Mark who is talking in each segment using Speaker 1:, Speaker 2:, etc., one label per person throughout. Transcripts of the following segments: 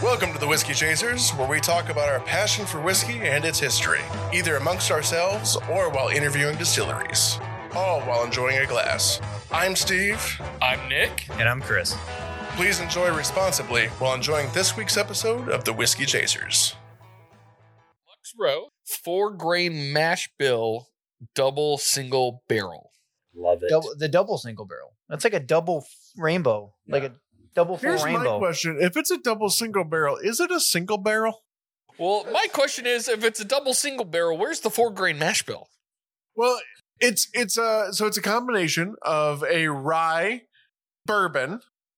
Speaker 1: Welcome to the Whiskey Chasers, where we talk about our passion for whiskey and its history, either amongst ourselves or while interviewing distilleries, all while enjoying a glass. I'm Steve.
Speaker 2: I'm Nick.
Speaker 3: And I'm Chris.
Speaker 1: Please enjoy responsibly while enjoying this week's episode of the Whiskey Chasers.
Speaker 2: Lux Row, 4-grain mash bill, double single barrel.
Speaker 3: Love it.
Speaker 4: The double single barrel. That's like a double rainbow, like a double full
Speaker 5: Here's
Speaker 4: rainbow.
Speaker 5: my question. If it's a double single barrel, is it a single barrel?
Speaker 2: Well, my question is, if it's a double single barrel, where's the 4-grain mash bill?
Speaker 5: Well, it's a combination of a rye bourbon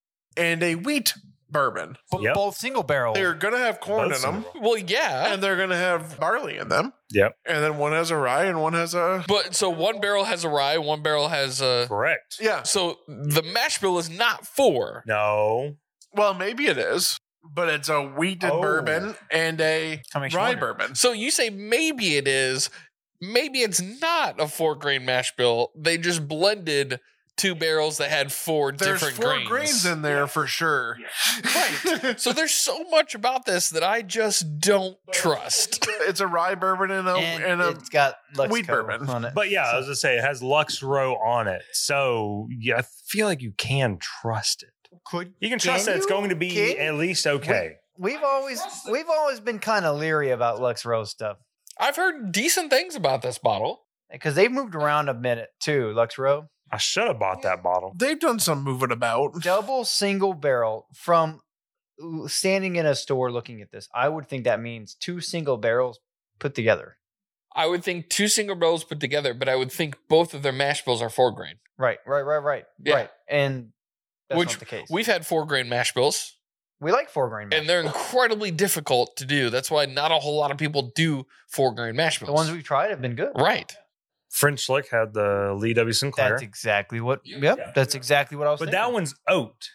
Speaker 5: and a wheat bourbon.
Speaker 3: Yep.
Speaker 4: Both single barrel.
Speaker 5: They're going to have corn
Speaker 3: Both
Speaker 5: in them,
Speaker 3: single.
Speaker 2: Well, yeah.
Speaker 5: and they're going to have barley in them.
Speaker 3: Yep.
Speaker 5: And then one has a rye and one has a...
Speaker 2: But so one barrel has a rye, one barrel has a...
Speaker 3: Correct.
Speaker 5: Yeah.
Speaker 2: So the mash bill is not 4.
Speaker 3: No.
Speaker 5: Well, maybe it is, but it's a wheated
Speaker 3: Oh.
Speaker 5: bourbon and a
Speaker 4: That makes you
Speaker 5: rye
Speaker 4: wonder.
Speaker 5: bourbon.
Speaker 2: So you say maybe it is. Maybe it's not a 4-grain mash bill. They just blended 2 barrels that had 4
Speaker 5: There's
Speaker 2: different
Speaker 5: 4
Speaker 2: grains.
Speaker 5: grains in there for sure.
Speaker 2: Right. So there's so much about this that I just don't trust.
Speaker 5: It's a rye bourbon and a
Speaker 4: it's got Lux
Speaker 5: wheat
Speaker 4: Co
Speaker 5: bourbon.
Speaker 4: on it.
Speaker 3: But yeah, I was going to say, it has Lux Row on it. So yeah, I feel like you can trust it. You can trust that it's going to be
Speaker 4: Can you?
Speaker 3: at least okay.
Speaker 4: We've always been kind of leery about Lux Rose stuff
Speaker 2: I've heard decent things about this bottle.
Speaker 4: because they've moved around a minute too. Lux Row
Speaker 3: I should have bought that bottle.
Speaker 5: They've done some moving about.
Speaker 4: double single barrel from standing in a store looking at this. I would think that means 2 single barrels put together.
Speaker 2: I would think 2 single barrels put together, but I would think both of their mash bills are 4-grain.
Speaker 4: Right.
Speaker 2: Yeah.
Speaker 4: Right. And that's
Speaker 2: Which
Speaker 4: not the case.
Speaker 2: we've had 4-grain mash bills,
Speaker 4: We like 4-grain.
Speaker 2: and they're incredibly difficult to do. That's why not a whole lot of people do 4-grain mash bills.
Speaker 4: The ones we've tried have been good.
Speaker 2: right.
Speaker 3: French Lick had the Lee W. Sinclair.
Speaker 4: That's exactly what. Yep, that's exactly what I was.
Speaker 3: But
Speaker 4: thinking.
Speaker 3: that one's oat.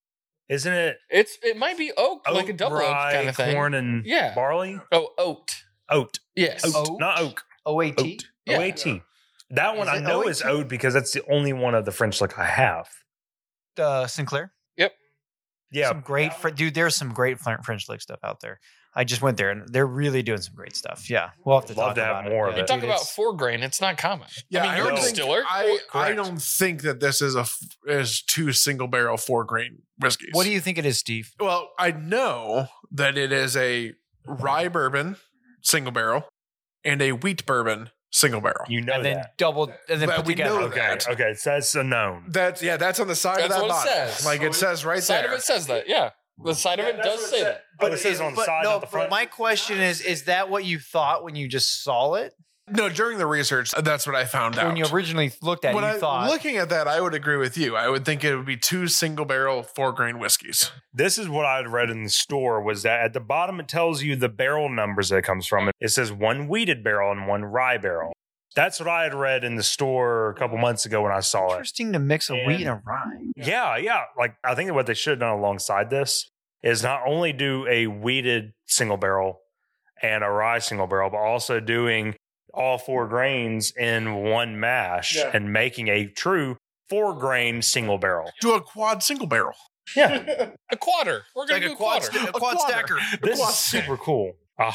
Speaker 3: Isn't it?
Speaker 2: It might be oak, like a
Speaker 3: Oat,
Speaker 2: double oak
Speaker 3: rye,
Speaker 2: kind of thing.
Speaker 3: corn, and
Speaker 2: Yeah.
Speaker 3: barley?
Speaker 2: Oh, oat.
Speaker 3: Oat.
Speaker 2: Yes.
Speaker 3: Oat.
Speaker 4: Oat?
Speaker 3: Not oak.
Speaker 4: OAT.
Speaker 3: Oat.
Speaker 2: Yeah.
Speaker 3: OAT. That one
Speaker 4: Is
Speaker 3: I
Speaker 4: it
Speaker 3: know
Speaker 4: OAT?
Speaker 3: is oat because that's the only one of the French Lick I have.
Speaker 4: Sinclair.
Speaker 3: Yeah.
Speaker 4: Some great, dude. There's some great French Lick stuff out there. I just went there and they're really doing some great stuff. Yeah, we'll have to
Speaker 3: Love
Speaker 4: talk
Speaker 3: to have
Speaker 4: about
Speaker 3: more
Speaker 4: it.
Speaker 3: of
Speaker 2: You
Speaker 3: it.
Speaker 2: talk
Speaker 4: Dude,
Speaker 2: about
Speaker 4: it's-
Speaker 2: 4-grain, it's not common.
Speaker 5: Yeah,
Speaker 2: I mean, you're a
Speaker 5: don't think-
Speaker 2: distiller.
Speaker 5: I
Speaker 3: Correct.
Speaker 5: don't think that this is is 2 single barrel 4-grain whiskeys.
Speaker 4: What do you think it is, Steve?
Speaker 5: Well, I know that it is a rye bourbon single barrel and a wheat bourbon single barrel.
Speaker 3: You know
Speaker 4: And then
Speaker 3: that.
Speaker 4: double, and then
Speaker 5: That
Speaker 4: put
Speaker 5: we
Speaker 4: together.
Speaker 5: know
Speaker 3: Okay.
Speaker 5: that.
Speaker 3: Okay. So that's a known.
Speaker 5: That's on the side of
Speaker 2: That's
Speaker 5: that
Speaker 2: what it
Speaker 5: bottle.
Speaker 2: says.
Speaker 5: Like it says right
Speaker 2: Side
Speaker 5: there.
Speaker 2: of it says that. Yeah. The side of it does say that.
Speaker 3: But it says on the side, not the front.
Speaker 4: My question is that what you thought when you just saw it?
Speaker 5: No, during the research, that's what I found out.
Speaker 4: When you originally looked at it,
Speaker 5: When
Speaker 4: you
Speaker 5: I
Speaker 4: thought.
Speaker 5: looking at that, I would agree with you. I would think it would be 2 single barrel 4-grain whiskeys.
Speaker 3: This is what I'd read in the store was that at the bottom it tells you the barrel numbers that it comes from. It says 1 wheated barrel and 1 rye barrel. That's what I had read in the store a couple months ago when I saw it.
Speaker 4: Interesting to mix a wheat and a rye.
Speaker 3: Yeah. Like I think that what they should have done alongside this is not only do a wheated single barrel and a rye single barrel, but also doing all 4 grains in one mash and making a true 4-grain single barrel.
Speaker 5: Do a quad single barrel.
Speaker 3: Yeah.
Speaker 2: A quarter. We're going to do a quarter.
Speaker 4: A quad stacker.
Speaker 3: This is super cool.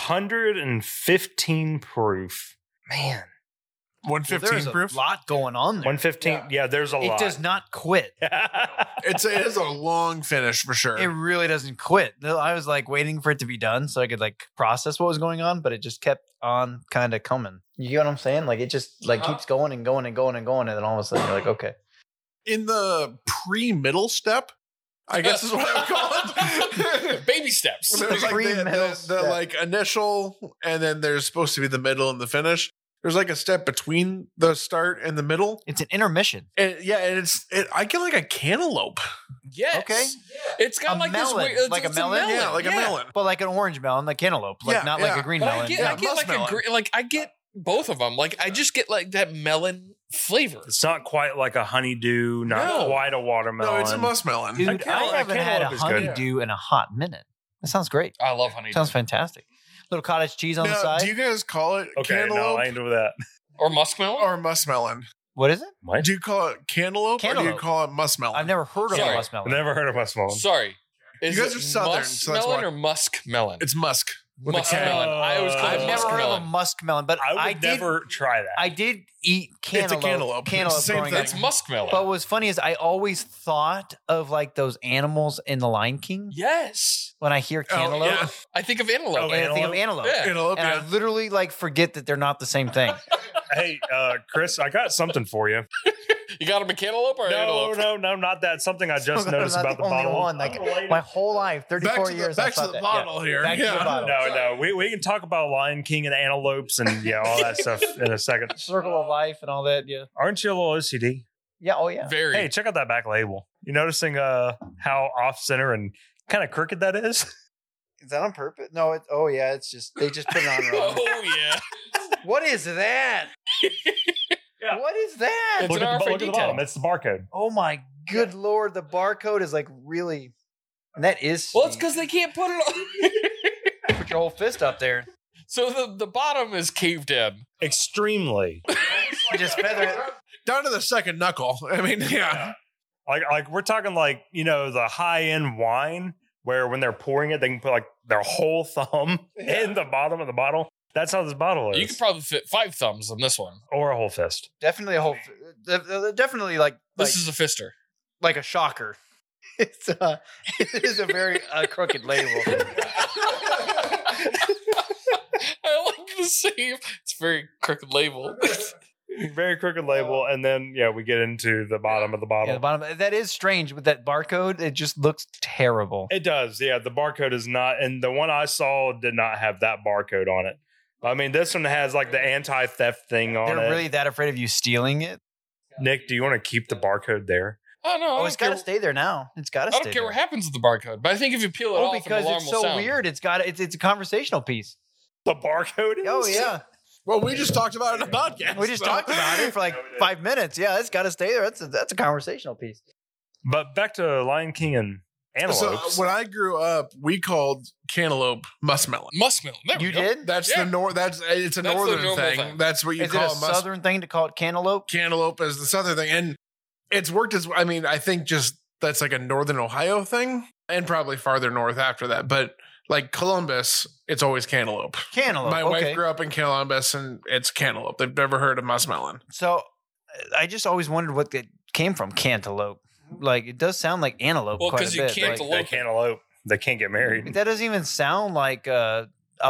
Speaker 3: 115 proof. Man.
Speaker 5: 115
Speaker 4: There's
Speaker 5: proof.
Speaker 4: a lot going on there.
Speaker 3: 115. Yeah, there's a
Speaker 4: It
Speaker 3: lot.
Speaker 4: does not quit.
Speaker 5: It is a long finish for sure.
Speaker 4: It really doesn't quit. I was like waiting for it to be done so I could like process what was going on, but it just kept on kind of coming. You get what I'm saying? Like it just like keeps going and going and going and going, and then all of a sudden you're like, okay.
Speaker 5: In the pre-middle step, I guess is what I would call it.
Speaker 2: Baby steps.
Speaker 5: There's like
Speaker 4: Pre-middle
Speaker 5: the
Speaker 4: step.
Speaker 5: like initial, and then there's supposed to be the middle and the finish. There's like a step between the start and the middle.
Speaker 4: It's an intermission.
Speaker 5: And yeah, and I get like a cantaloupe.
Speaker 2: Yes.
Speaker 4: Okay.
Speaker 2: It's got
Speaker 4: A
Speaker 2: like
Speaker 4: melon.
Speaker 2: this weird,
Speaker 4: Like a melon?
Speaker 5: Yeah, like a melon.
Speaker 4: But like an orange melon, like cantaloupe, like
Speaker 5: Yeah,
Speaker 4: not
Speaker 5: yeah.
Speaker 4: like a green
Speaker 2: But
Speaker 4: melon.
Speaker 2: I get like
Speaker 5: muskmelon.
Speaker 2: I get both of them. Like I just get like that melon flavor.
Speaker 3: It's not quite like a honeydew, not
Speaker 2: No.
Speaker 3: quite a watermelon.
Speaker 5: No, it's a muskmelon.
Speaker 4: Dude,
Speaker 3: A
Speaker 4: I haven't had a
Speaker 3: cantaloupe is good.
Speaker 4: honeydew in a hot minute. That sounds great.
Speaker 2: I love honey
Speaker 4: Sounds fantastic. Little cottage cheese on the
Speaker 5: Now,
Speaker 4: side.
Speaker 5: do you guys call it
Speaker 3: Okay, no,
Speaker 5: cantaloupe
Speaker 3: I ain't doing that.
Speaker 2: or muskmelon.
Speaker 5: or muskmelon?
Speaker 4: What is it?
Speaker 3: What?
Speaker 5: Do you call it cantaloupe, or do you
Speaker 4: Cantaloupe.
Speaker 5: call it muskmelon?
Speaker 4: I've never heard of
Speaker 2: Sorry.
Speaker 4: a
Speaker 3: I've
Speaker 4: muskmelon.
Speaker 3: never heard of muskmelon.
Speaker 2: Sorry, Is
Speaker 5: You guys
Speaker 2: it
Speaker 5: are Southern, so that's
Speaker 2: muskmelon
Speaker 5: why.
Speaker 2: or muskmelon?
Speaker 5: It's musk. With a K.
Speaker 2: Muskmelon. I always call
Speaker 4: I've
Speaker 2: it
Speaker 4: never heard of a
Speaker 2: muskmelon.
Speaker 4: muskmelon, but
Speaker 3: I would never try that.
Speaker 4: I did eat
Speaker 5: It's a
Speaker 4: cantaloupe.
Speaker 5: cantaloupe. It's the same
Speaker 4: growing
Speaker 5: thing.
Speaker 4: up.
Speaker 2: That's muskmelon.
Speaker 4: But what's funny is I always thought of like those animals in The Lion King
Speaker 2: yes.
Speaker 4: when I hear cantaloupe.
Speaker 5: yeah.
Speaker 2: I think of antelope.
Speaker 3: Oh,
Speaker 4: And I think of antelope.
Speaker 2: Yeah.
Speaker 5: Cantaloupe,
Speaker 4: And
Speaker 5: yeah.
Speaker 4: I literally like forget that they're not the same thing.
Speaker 3: Hey, Chris, I got something for you.
Speaker 2: You got him a cantaloupe or antelope?
Speaker 3: No, not that. Something I just
Speaker 4: I'm
Speaker 3: noticed
Speaker 4: not
Speaker 3: about the
Speaker 4: only
Speaker 3: bottle.
Speaker 4: one. Like my whole life, 34 years. I
Speaker 5: Back to
Speaker 4: thought
Speaker 5: the
Speaker 4: that.
Speaker 5: bottle here.
Speaker 4: Back to the
Speaker 5: Yeah.
Speaker 4: bottle.
Speaker 3: No, we can talk about Lion King and antelopes and all that stuff in a second.
Speaker 4: Circle of life and all that. Yeah.
Speaker 3: Aren't you a little OCD?
Speaker 4: Yeah. Oh yeah.
Speaker 2: Very.
Speaker 3: Hey, check out that back label. You noticing how off center and kind of crooked that is?
Speaker 4: Is that on purpose? No. It's. Oh yeah. It's just they just put it on wrong.
Speaker 2: Oh, yeah.
Speaker 4: What is that?
Speaker 3: Yeah.
Speaker 4: What is that?
Speaker 2: It's
Speaker 3: look,
Speaker 2: an
Speaker 3: at the,
Speaker 2: RFID
Speaker 3: look at the
Speaker 2: tag.
Speaker 3: bottom. It's the barcode.
Speaker 4: Oh my good lord! The barcode is like really. And that is.
Speaker 2: Well, it's
Speaker 4: steep.
Speaker 2: because they can't put it on.
Speaker 4: Put your whole fist up there.
Speaker 2: So the bottom is caved in.
Speaker 3: Extremely.
Speaker 4: You just feather it.
Speaker 5: Down to the second knuckle. I mean, yeah.
Speaker 3: Like we're talking like, the high end wine where when they're pouring it, they can put like their whole thumb in the bottom of the bottle. That's how this bottle is.
Speaker 2: You could probably fit 5 thumbs on this one.
Speaker 3: or a whole fist.
Speaker 4: Definitely a whole. Definitely like
Speaker 2: This is a fister.
Speaker 4: like a shocker. It's it is a very crooked label.
Speaker 2: I like the same. It's a very crooked label.
Speaker 3: Very crooked label. And then, we get into the bottom of the bottle.
Speaker 4: Yeah, the bottom. That is strange with that barcode. It just looks terrible.
Speaker 3: It does. Yeah, the barcode is not. And the one I saw did not have that barcode on it. I mean, this one has like the anti-theft thing on
Speaker 4: They're
Speaker 3: it.
Speaker 4: really that afraid of you stealing it.
Speaker 3: Nick, do you want to keep the barcode there?
Speaker 2: Oh, no.
Speaker 4: Oh, it's got to stay there now. It's got to
Speaker 2: I
Speaker 4: stay
Speaker 2: don't care
Speaker 4: there.
Speaker 2: what happens with the barcode, but I think if you peel it
Speaker 4: Oh,
Speaker 2: off,
Speaker 4: because
Speaker 2: an alarm
Speaker 4: it's
Speaker 2: will
Speaker 4: so
Speaker 2: sound.
Speaker 4: weird. It's a conversational piece.
Speaker 3: The barcode is?
Speaker 4: Oh yeah,
Speaker 5: Well, we just talked about it in a podcast.
Speaker 4: we just
Speaker 5: so-
Speaker 4: talked about it for like 5 minutes. Yeah, it's got to stay there. That's a conversational piece.
Speaker 3: But back to Lion King and
Speaker 5: So
Speaker 3: antelopes.
Speaker 5: when I grew up, we called cantaloupe muskmelon.
Speaker 2: Muskmelon. There we
Speaker 4: You
Speaker 2: go.
Speaker 4: did?
Speaker 5: That's
Speaker 2: Yeah.
Speaker 5: it's a
Speaker 2: That's the
Speaker 5: northern
Speaker 2: normal
Speaker 5: thing.
Speaker 2: thing.
Speaker 5: That's what you
Speaker 4: Is it
Speaker 5: call
Speaker 4: a southern thing to call it cantaloupe?
Speaker 5: cantaloupe as the southern thing, and it's worked as I think just that's like a northern Ohio thing, and probably farther north after that. But like Columbus, it's always cantaloupe.
Speaker 4: Cantaloupe.
Speaker 5: My
Speaker 4: okay.
Speaker 5: wife grew up in Columbus, and it's cantaloupe. They've never heard of muskmelon.
Speaker 4: So I just always wondered what it came from. Cantaloupe. Like it does sound like antelope.
Speaker 2: Well,
Speaker 4: quite
Speaker 2: 'cause
Speaker 4: a
Speaker 2: you
Speaker 4: bit.
Speaker 2: can't
Speaker 4: Like,
Speaker 3: They can't elope. They can't get married.
Speaker 4: that doesn't even sound like a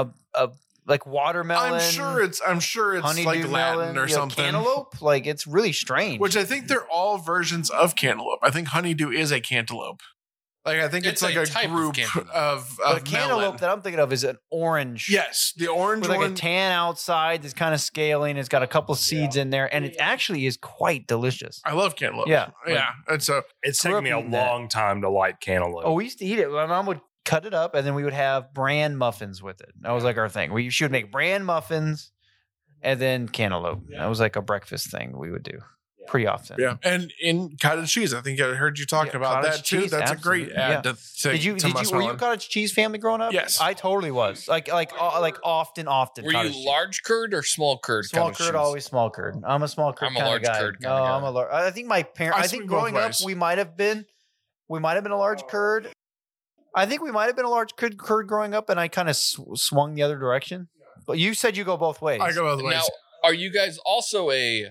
Speaker 4: like watermelon.
Speaker 5: I'm sure it's
Speaker 4: honeydew
Speaker 5: like Latin
Speaker 4: melon,
Speaker 5: or something.
Speaker 4: Cantaloupe. Like it's really strange.
Speaker 5: Which I think they're all versions of cantaloupe. I think honeydew is a cantaloupe. Like I think it's
Speaker 2: It's
Speaker 5: like
Speaker 2: a
Speaker 5: a
Speaker 2: type of
Speaker 5: group
Speaker 2: cantaloupe.
Speaker 5: of
Speaker 4: but a cantaloupe
Speaker 5: melon.
Speaker 4: that I'm thinking of is an orange.
Speaker 5: Yes, the orange
Speaker 4: With like
Speaker 5: one.
Speaker 4: a tan outside that's kind of scaling. It's got a couple seeds in there, and it actually is quite delicious.
Speaker 5: I love cantaloupe.
Speaker 4: Yeah.
Speaker 5: yeah. And so
Speaker 3: It's
Speaker 4: Grew
Speaker 3: taken
Speaker 4: up
Speaker 3: me a
Speaker 4: eating that.
Speaker 3: long time to like cantaloupe.
Speaker 4: Oh, we used to eat it. My mom would cut it up, and then we would have bran muffins with it. That was like our thing. She would make bran muffins and then cantaloupe. That was like a breakfast thing we would do pretty often.
Speaker 5: yeah, and in cottage cheese, I think I heard you talking
Speaker 4: Yeah,
Speaker 5: about
Speaker 4: cottage
Speaker 5: that too.
Speaker 4: cheese,
Speaker 5: That's a great
Speaker 4: absolutely.
Speaker 5: add to
Speaker 4: Did you? Were you a
Speaker 5: muskmelon.
Speaker 4: cottage cheese family growing up?
Speaker 5: Yes.
Speaker 4: I totally was. Like often.
Speaker 2: Were
Speaker 4: cottage
Speaker 2: you
Speaker 4: cheese.
Speaker 2: large curd or small curd?
Speaker 4: Small
Speaker 2: cottage
Speaker 4: curd,
Speaker 2: cheese?
Speaker 4: always small curd. I'm a small curd
Speaker 2: I'm a
Speaker 4: kind of
Speaker 2: large
Speaker 4: guy.
Speaker 2: curd
Speaker 4: No,
Speaker 2: kinda guy.
Speaker 4: I'm a large. I think my parents.
Speaker 5: I
Speaker 4: I
Speaker 5: swing
Speaker 4: think
Speaker 5: both
Speaker 4: growing up,
Speaker 5: ways.
Speaker 4: we might have been a large curd. I think we might have been a large curd growing up, and I kind of swung the other direction. But you said you go both ways.
Speaker 5: I go both ways.
Speaker 2: Now, are you guys also a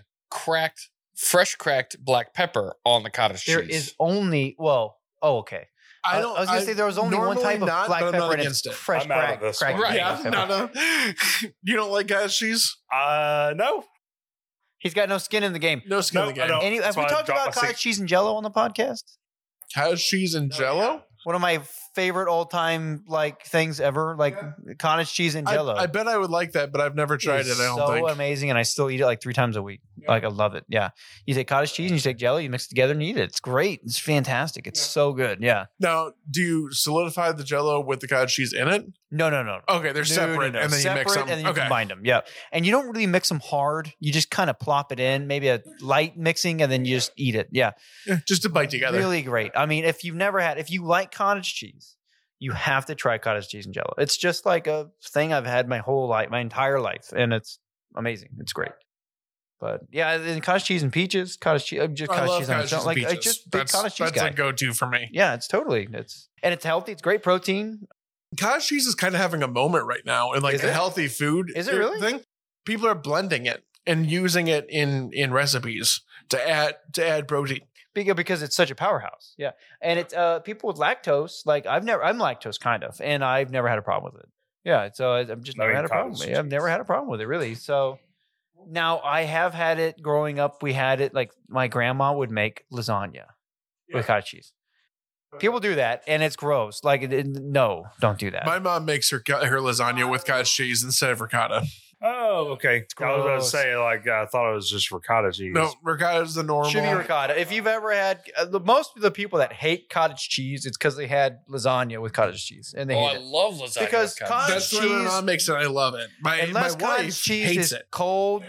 Speaker 2: fresh cracked black pepper on the cottage
Speaker 4: There
Speaker 2: cheese?
Speaker 4: is only okay.
Speaker 5: I
Speaker 4: was gonna say there was only one
Speaker 5: normally
Speaker 4: type of
Speaker 5: not,
Speaker 4: black
Speaker 5: but I'm
Speaker 4: pepper
Speaker 5: not
Speaker 4: and
Speaker 5: against
Speaker 4: it's
Speaker 5: it.
Speaker 4: fresh
Speaker 3: I'm out of
Speaker 4: cracked.
Speaker 3: this
Speaker 4: cracked
Speaker 3: one.
Speaker 5: Right?
Speaker 4: black
Speaker 5: Yeah,
Speaker 4: pepper.
Speaker 5: no. You don't like cottage cheese?
Speaker 3: No.
Speaker 4: He's got no skin in the game.
Speaker 5: No skin in the
Speaker 3: No, I
Speaker 5: game.
Speaker 3: don't.
Speaker 4: Have
Speaker 3: That's
Speaker 4: we
Speaker 3: why I
Speaker 4: talked
Speaker 3: dropped
Speaker 4: about
Speaker 3: my
Speaker 4: cottage cheese and Jello on the podcast?
Speaker 5: Cottage cheese and Jello.
Speaker 4: One of my favorite all time things ever, like cottage cheese and Jello.
Speaker 5: I bet I would like that, but I've never tried it. I don't
Speaker 4: so
Speaker 5: think.
Speaker 4: amazing, and I still eat it like 3 times a week. Like I love it. Yeah, you take cottage cheese and you take Jello, you mix it together and eat it. It's great. It's fantastic. It's so good. Yeah.
Speaker 5: Now, do you solidify the Jello with the cottage cheese in it?
Speaker 4: No.
Speaker 5: Okay, they're separate, and then you mix them.
Speaker 4: and then you
Speaker 5: Okay,
Speaker 4: combine them. Yeah, and you don't really mix them hard. You just kind of plop it in, maybe a light mixing, and then you just eat it. Yeah,
Speaker 5: Yeah, just to bite together.
Speaker 4: really great. I mean, if you like cottage cheese, you have to try cottage cheese and Jello. It's just like a thing I've had my entire life, and it's amazing. It's great. But yeah, and cottage cheese and peaches, cottage cheese, just
Speaker 5: I
Speaker 4: cottage
Speaker 5: love
Speaker 4: cheese on its
Speaker 5: cottage
Speaker 4: own.
Speaker 5: cheese and
Speaker 4: Like
Speaker 5: peaches.
Speaker 4: just big cottage cheese
Speaker 5: That's
Speaker 4: guy.
Speaker 5: a go-to for me.
Speaker 4: Yeah, it's healthy. It's great protein.
Speaker 5: Cottage cheese is kind of having a moment right now in like
Speaker 4: Is
Speaker 5: the
Speaker 4: it?
Speaker 5: healthy food.
Speaker 4: Is it really?
Speaker 5: thing. People are blending it and using it in recipes to add protein.
Speaker 4: Because it's such a powerhouse. Yeah. And it's people with lactose, like I'm lactose kind of, and I've never had a problem with it. Yeah. So I've just never
Speaker 3: I mean,
Speaker 4: had a problem with
Speaker 3: cottage
Speaker 4: it. I've never
Speaker 3: cheese.
Speaker 4: had a problem with it really. So now I have had it growing up. We had it like my grandma would make lasagna with cottage cheese. People do that and it's gross. Like no, don't do that.
Speaker 5: My mom makes her lasagna with cottage cheese instead of ricotta.
Speaker 3: Oh, okay. I was going to
Speaker 4: gross.
Speaker 3: say, like, I thought it was just ricotta cheese.
Speaker 5: No, ricotta is the normal.
Speaker 4: Should be ricotta. If you've ever had most of the people that hate cottage cheese, it's because they had lasagna with cottage cheese and they
Speaker 2: Oh,
Speaker 4: hate
Speaker 2: I
Speaker 4: it.
Speaker 2: love lasagna.
Speaker 4: Because
Speaker 2: with cottage
Speaker 5: That's the way my
Speaker 4: cheese-
Speaker 5: mom makes it. I love it. My
Speaker 4: Unless cottage
Speaker 5: wife
Speaker 4: cheese
Speaker 5: hates
Speaker 4: is
Speaker 5: it.
Speaker 4: cold,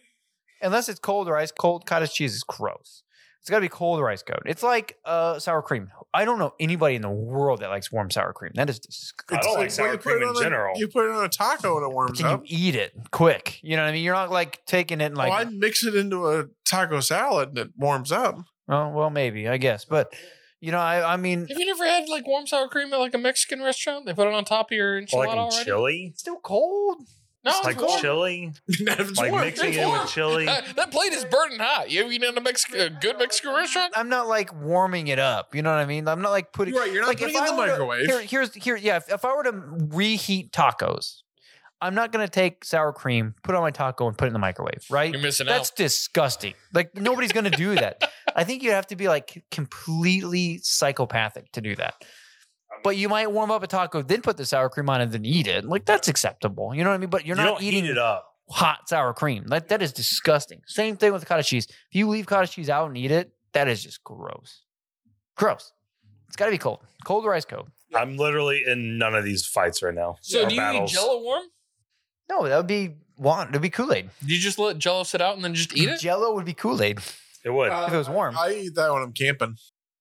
Speaker 4: unless it's cold or ice cold, cottage cheese is gross. It's got to be cold or ice cold. It's like sour cream. I don't know anybody in the world that likes warm sour cream. That is disgusting.
Speaker 3: I don't like
Speaker 5: It's
Speaker 3: sour
Speaker 5: you put
Speaker 3: cream
Speaker 5: it
Speaker 3: in
Speaker 5: on a-
Speaker 3: general.
Speaker 5: You put it on a taco and it warms
Speaker 4: Can
Speaker 5: up.
Speaker 4: you eat it quick? You know what I mean? You're not like taking it and like,
Speaker 5: I mix it into a taco salad and it warms up.
Speaker 4: oh, well, maybe, I guess. But, you know, I mean,
Speaker 2: Have you never had like warm sour cream at like a Mexican restaurant? They put it on top of your
Speaker 3: Or
Speaker 2: enchilada
Speaker 3: like in
Speaker 2: already.
Speaker 3: chili?
Speaker 4: it's still cold.
Speaker 2: No,
Speaker 3: Like
Speaker 2: it's warm.
Speaker 3: chili?
Speaker 5: It's
Speaker 3: Like
Speaker 5: warm.
Speaker 3: mixing
Speaker 2: It's
Speaker 3: it
Speaker 2: warm.
Speaker 3: with chili?
Speaker 2: That plate is burning hot. You ever eaten at a good Mexican restaurant?
Speaker 4: I'm not like warming it up. You know what I mean? I'm not like putting.
Speaker 5: You're right, you're not
Speaker 4: like,
Speaker 5: putting
Speaker 4: if
Speaker 5: it in
Speaker 4: I
Speaker 5: the
Speaker 4: were to-
Speaker 5: microwave.
Speaker 4: Yeah. If I were to reheat tacos, I'm not going to take sour cream, put it on my taco, and put it in the microwave. Right?
Speaker 2: You're missing
Speaker 4: That's
Speaker 2: out.
Speaker 4: disgusting. Like nobody's going to do that. I think you have to be like completely psychopathic to do that. But you might warm up a taco, then put the sour cream on, and then eat it. Like that's acceptable. You know what I mean? But you're
Speaker 3: You
Speaker 4: not
Speaker 3: don't
Speaker 4: eating
Speaker 3: heat it up.
Speaker 4: hot sour cream. That is disgusting. Same thing with cottage cheese. If you leave cottage cheese out and eat it, that is just gross. Gross. It's got to be cold. Cold or ice cold.
Speaker 3: I'm literally in none of these fights right now.
Speaker 2: So
Speaker 3: Or
Speaker 2: do you
Speaker 3: battles.
Speaker 2: eat Jello warm?
Speaker 4: No, that would be That'd be Kool-Aid.
Speaker 2: Do you just let Jello sit out and then just eat it?
Speaker 4: Jello would be Kool-Aid.
Speaker 3: It would.
Speaker 4: If it was warm.
Speaker 5: I eat that when I'm camping.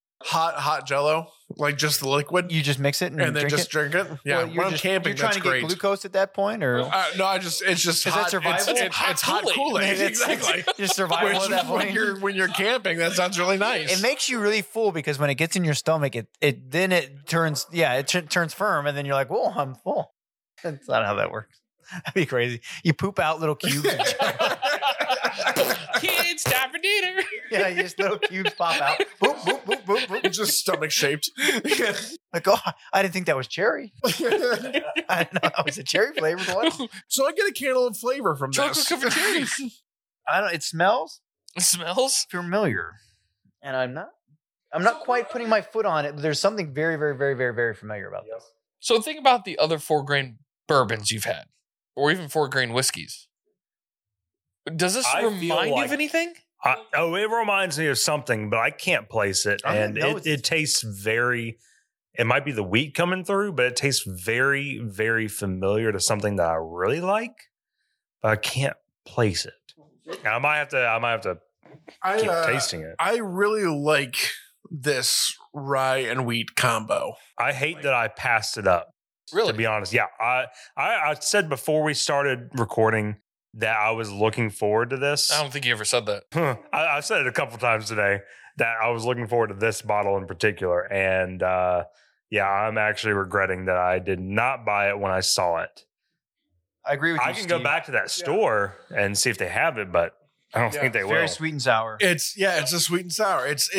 Speaker 5: Hot Jello, like just the liquid,
Speaker 4: You just mix it and,
Speaker 5: and then
Speaker 4: drink
Speaker 5: just
Speaker 4: it.
Speaker 5: drink it. Yeah,
Speaker 4: Well,
Speaker 5: when I'm camping,
Speaker 4: you're trying
Speaker 5: that's
Speaker 4: to
Speaker 5: great.
Speaker 4: get glucose at that point, or
Speaker 5: No, it's just
Speaker 4: Is that
Speaker 5: hot.
Speaker 4: survival?
Speaker 5: It's hot
Speaker 2: Kool-Aid.
Speaker 5: Kool-Aid.
Speaker 4: It's-
Speaker 5: Exactly.
Speaker 4: just survival at that
Speaker 5: when
Speaker 4: point.
Speaker 5: you're camping, that sounds really nice.
Speaker 4: It makes you really full because when it gets in your stomach, it turns turns firm, and then you're like, whoa, I'm full. That's not how that works. That'd be crazy. You poop out little cubes.
Speaker 2: Kids, time for dinner.
Speaker 4: Yeah, you just little cubes pop out. Boop, boop, boop, boop, boop.
Speaker 5: It's just stomach shaped.
Speaker 4: Like, oh, I didn't think that was cherry. I didn't know that was a cherry flavored one.
Speaker 5: So I get a cantaloupe flavor from
Speaker 2: Chocolate
Speaker 5: this.
Speaker 2: covered cherries.
Speaker 4: I don't. It smells
Speaker 2: It smells.
Speaker 4: familiar, and I'm not quite putting my foot on it. But there's something very, very, very, very, very familiar about this.
Speaker 2: So think about the other 4-grain bourbons you've had, or even 4-grain whiskeys. Does this
Speaker 3: I feel
Speaker 2: remind you
Speaker 3: like-
Speaker 2: of anything?
Speaker 3: It reminds me of something, but I can't place it.
Speaker 4: I don't
Speaker 3: And
Speaker 4: know.
Speaker 3: it tastes very, it might be the wheat coming through, but it tastes very, very familiar to something that I really like, but I can't place it. And I might have to
Speaker 5: I,
Speaker 3: keep tasting it.
Speaker 5: I really like this rye and wheat combo.
Speaker 3: I hate that I passed it up,
Speaker 2: Really?
Speaker 3: to be honest. Yeah. I said before we started recording that I was looking forward to this.
Speaker 2: I don't think you ever said that.
Speaker 3: I said it a couple times today that I was looking forward to this bottle in particular. And yeah, I'm actually regretting that I did not buy it when I saw it.
Speaker 4: I agree with you.
Speaker 3: I can go
Speaker 4: Steve.
Speaker 3: back to that store and see if they have it, but I don't think they
Speaker 4: Very
Speaker 3: will.
Speaker 4: sweet and sour.
Speaker 5: It's a sweet and sour. It's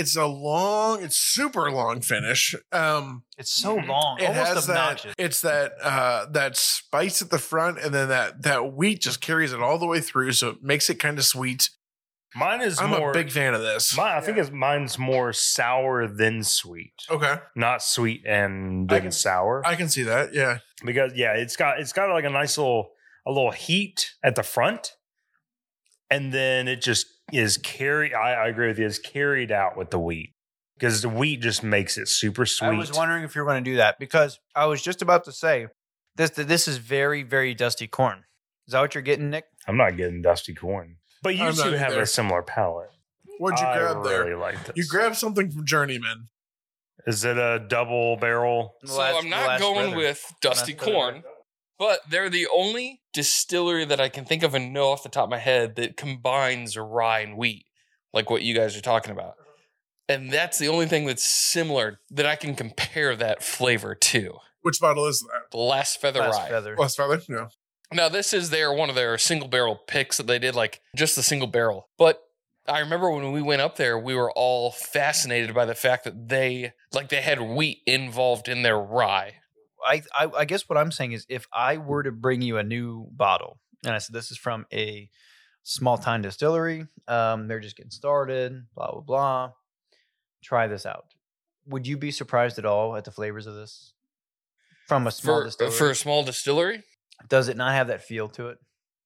Speaker 5: super long finish.
Speaker 4: It's so long,
Speaker 5: It
Speaker 4: almost
Speaker 5: has
Speaker 4: obnoxious.
Speaker 5: It's that spice at the front, and then that wheat just carries it all the way through, so it makes it kind of sweet.
Speaker 3: Mine is
Speaker 5: I'm
Speaker 3: more.
Speaker 5: a big fan of this.
Speaker 3: I think mine's more sour than sweet,
Speaker 5: Okay,
Speaker 3: not sweet and
Speaker 5: I
Speaker 3: then
Speaker 5: can-
Speaker 3: sour.
Speaker 5: I can see that. Yeah,
Speaker 3: Because yeah, it's got like a nice little heat at the front, and then it just is carried. I agree with you. It's carried out with the wheat because the wheat just makes it super sweet.
Speaker 4: I was wondering if you were going to do that because I was just about to say this is very, very dusty corn. Is that what you're getting, Nick?
Speaker 3: I'm not getting dusty corn, but you
Speaker 5: I'm not
Speaker 3: two have
Speaker 5: either.
Speaker 3: a similar palate.
Speaker 5: what'd you
Speaker 3: I
Speaker 5: grab there?
Speaker 3: really like this.
Speaker 5: You grabbed something from Journeyman.
Speaker 3: Is it a double barrel?
Speaker 2: So I'm not going with dusty corn, but they're the only distillery that I can think of and know off the top of my head that combines rye and wheat, like what you guys are talking about. And that's the only thing that's similar that I can compare that flavor to.
Speaker 5: Which bottle is that?
Speaker 2: The Last Feather
Speaker 4: Last
Speaker 2: Rye.
Speaker 4: feather.
Speaker 5: Last Feather? Yeah.
Speaker 2: Now, this is one of their single barrel picks that they did, like just the single barrel. But I remember when we went up there, we were all fascinated by the fact that they had wheat involved in their rye.
Speaker 4: I guess what I'm saying is if I were to bring you a new bottle, and I said this is from a small time distillery, they're just getting started, blah, blah, blah. Try this out. Would you be surprised at all at the flavors of this from a small distillery?
Speaker 2: For a small distillery?
Speaker 4: Does it not have that feel to it?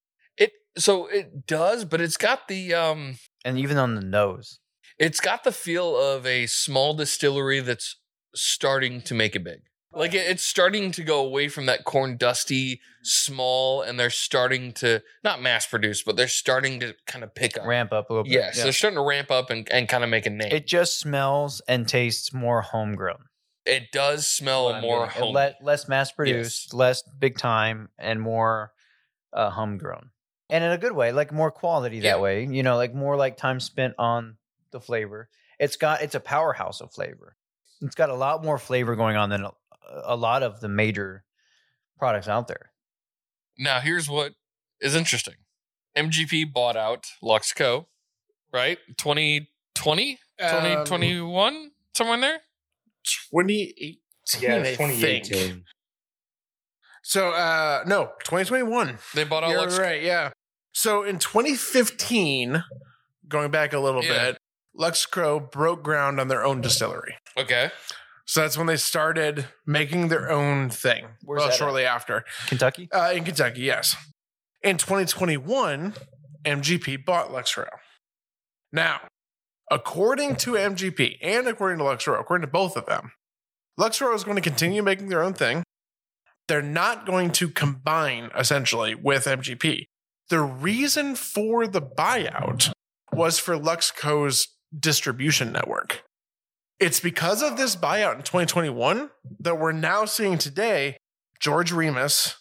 Speaker 2: So it does, but it's got the
Speaker 4: And even on the nose.
Speaker 2: it's got the feel of a small distillery that's starting to make it big. Like it's starting to go away from that corn dusty small, and they're starting to not mass produce, but they're starting to kind of pick up.
Speaker 4: Ramp up a little bit.
Speaker 2: Yes, they're starting to ramp up and kind of make a name.
Speaker 4: It just smells and tastes more homegrown.
Speaker 2: It does smell more home.
Speaker 4: Less mass produced, less big time, and more homegrown. And in a good way, like more quality that way. You know, like more like time spent on the flavor. It's a powerhouse of flavor. It's got a lot more flavor going on than a lot of the major products out there.
Speaker 2: Now, here's what is interesting. MGP bought out Luxco, right? 2020? 2021? Somewhere in there?
Speaker 5: 2018.
Speaker 3: Yeah,
Speaker 5: I think.
Speaker 3: 2018.
Speaker 5: So, no, 2021.
Speaker 2: They bought out
Speaker 5: You're
Speaker 2: Luxco.
Speaker 5: right, yeah. So in 2015, going back a little bit, Luxco broke ground on their own distillery.
Speaker 2: Okay.
Speaker 5: So that's when they started making their own thing.
Speaker 4: Where's that
Speaker 5: shortly after.
Speaker 4: Kentucky?
Speaker 5: In Kentucky, yes. In 2021, MGP bought Luxco. Now, according to MGP and according to Luxco, according to both of them, Luxco is going to continue making their own thing. They're not going to combine, essentially, with MGP. The reason for the buyout was for Luxco's distribution network. It's because of this buyout in 2021 that we're now seeing today George Remus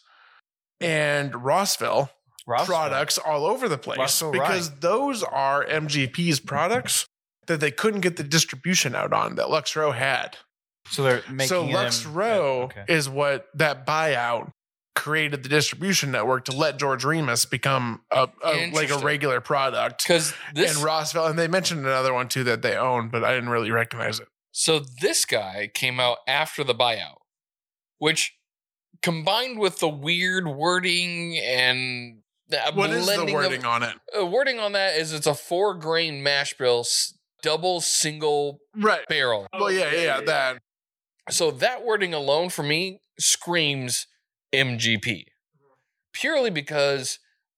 Speaker 5: and Rossville products all over the place.
Speaker 4: Rossville
Speaker 5: because those are MGP's products that they couldn't get the distribution out on that Luxco had.
Speaker 4: So they're making
Speaker 5: So
Speaker 4: them-
Speaker 5: Luxco
Speaker 4: okay.
Speaker 5: is what that buyout created the distribution network to let George Remus become like a
Speaker 2: Interesting.
Speaker 5: regular product.
Speaker 2: Because this
Speaker 5: And Rossville, and they mentioned another one too that they own, but I didn't really recognize it.
Speaker 2: So this guy came out after the buyout, which combined with the weird wording and the
Speaker 5: What is the
Speaker 2: blending
Speaker 5: wording on it?
Speaker 2: wording on that is it's a 4-grain mash bill, double single
Speaker 5: Right.
Speaker 2: barrel.
Speaker 5: Well, yeah, that.
Speaker 2: So that wording alone for me screams MGP, purely because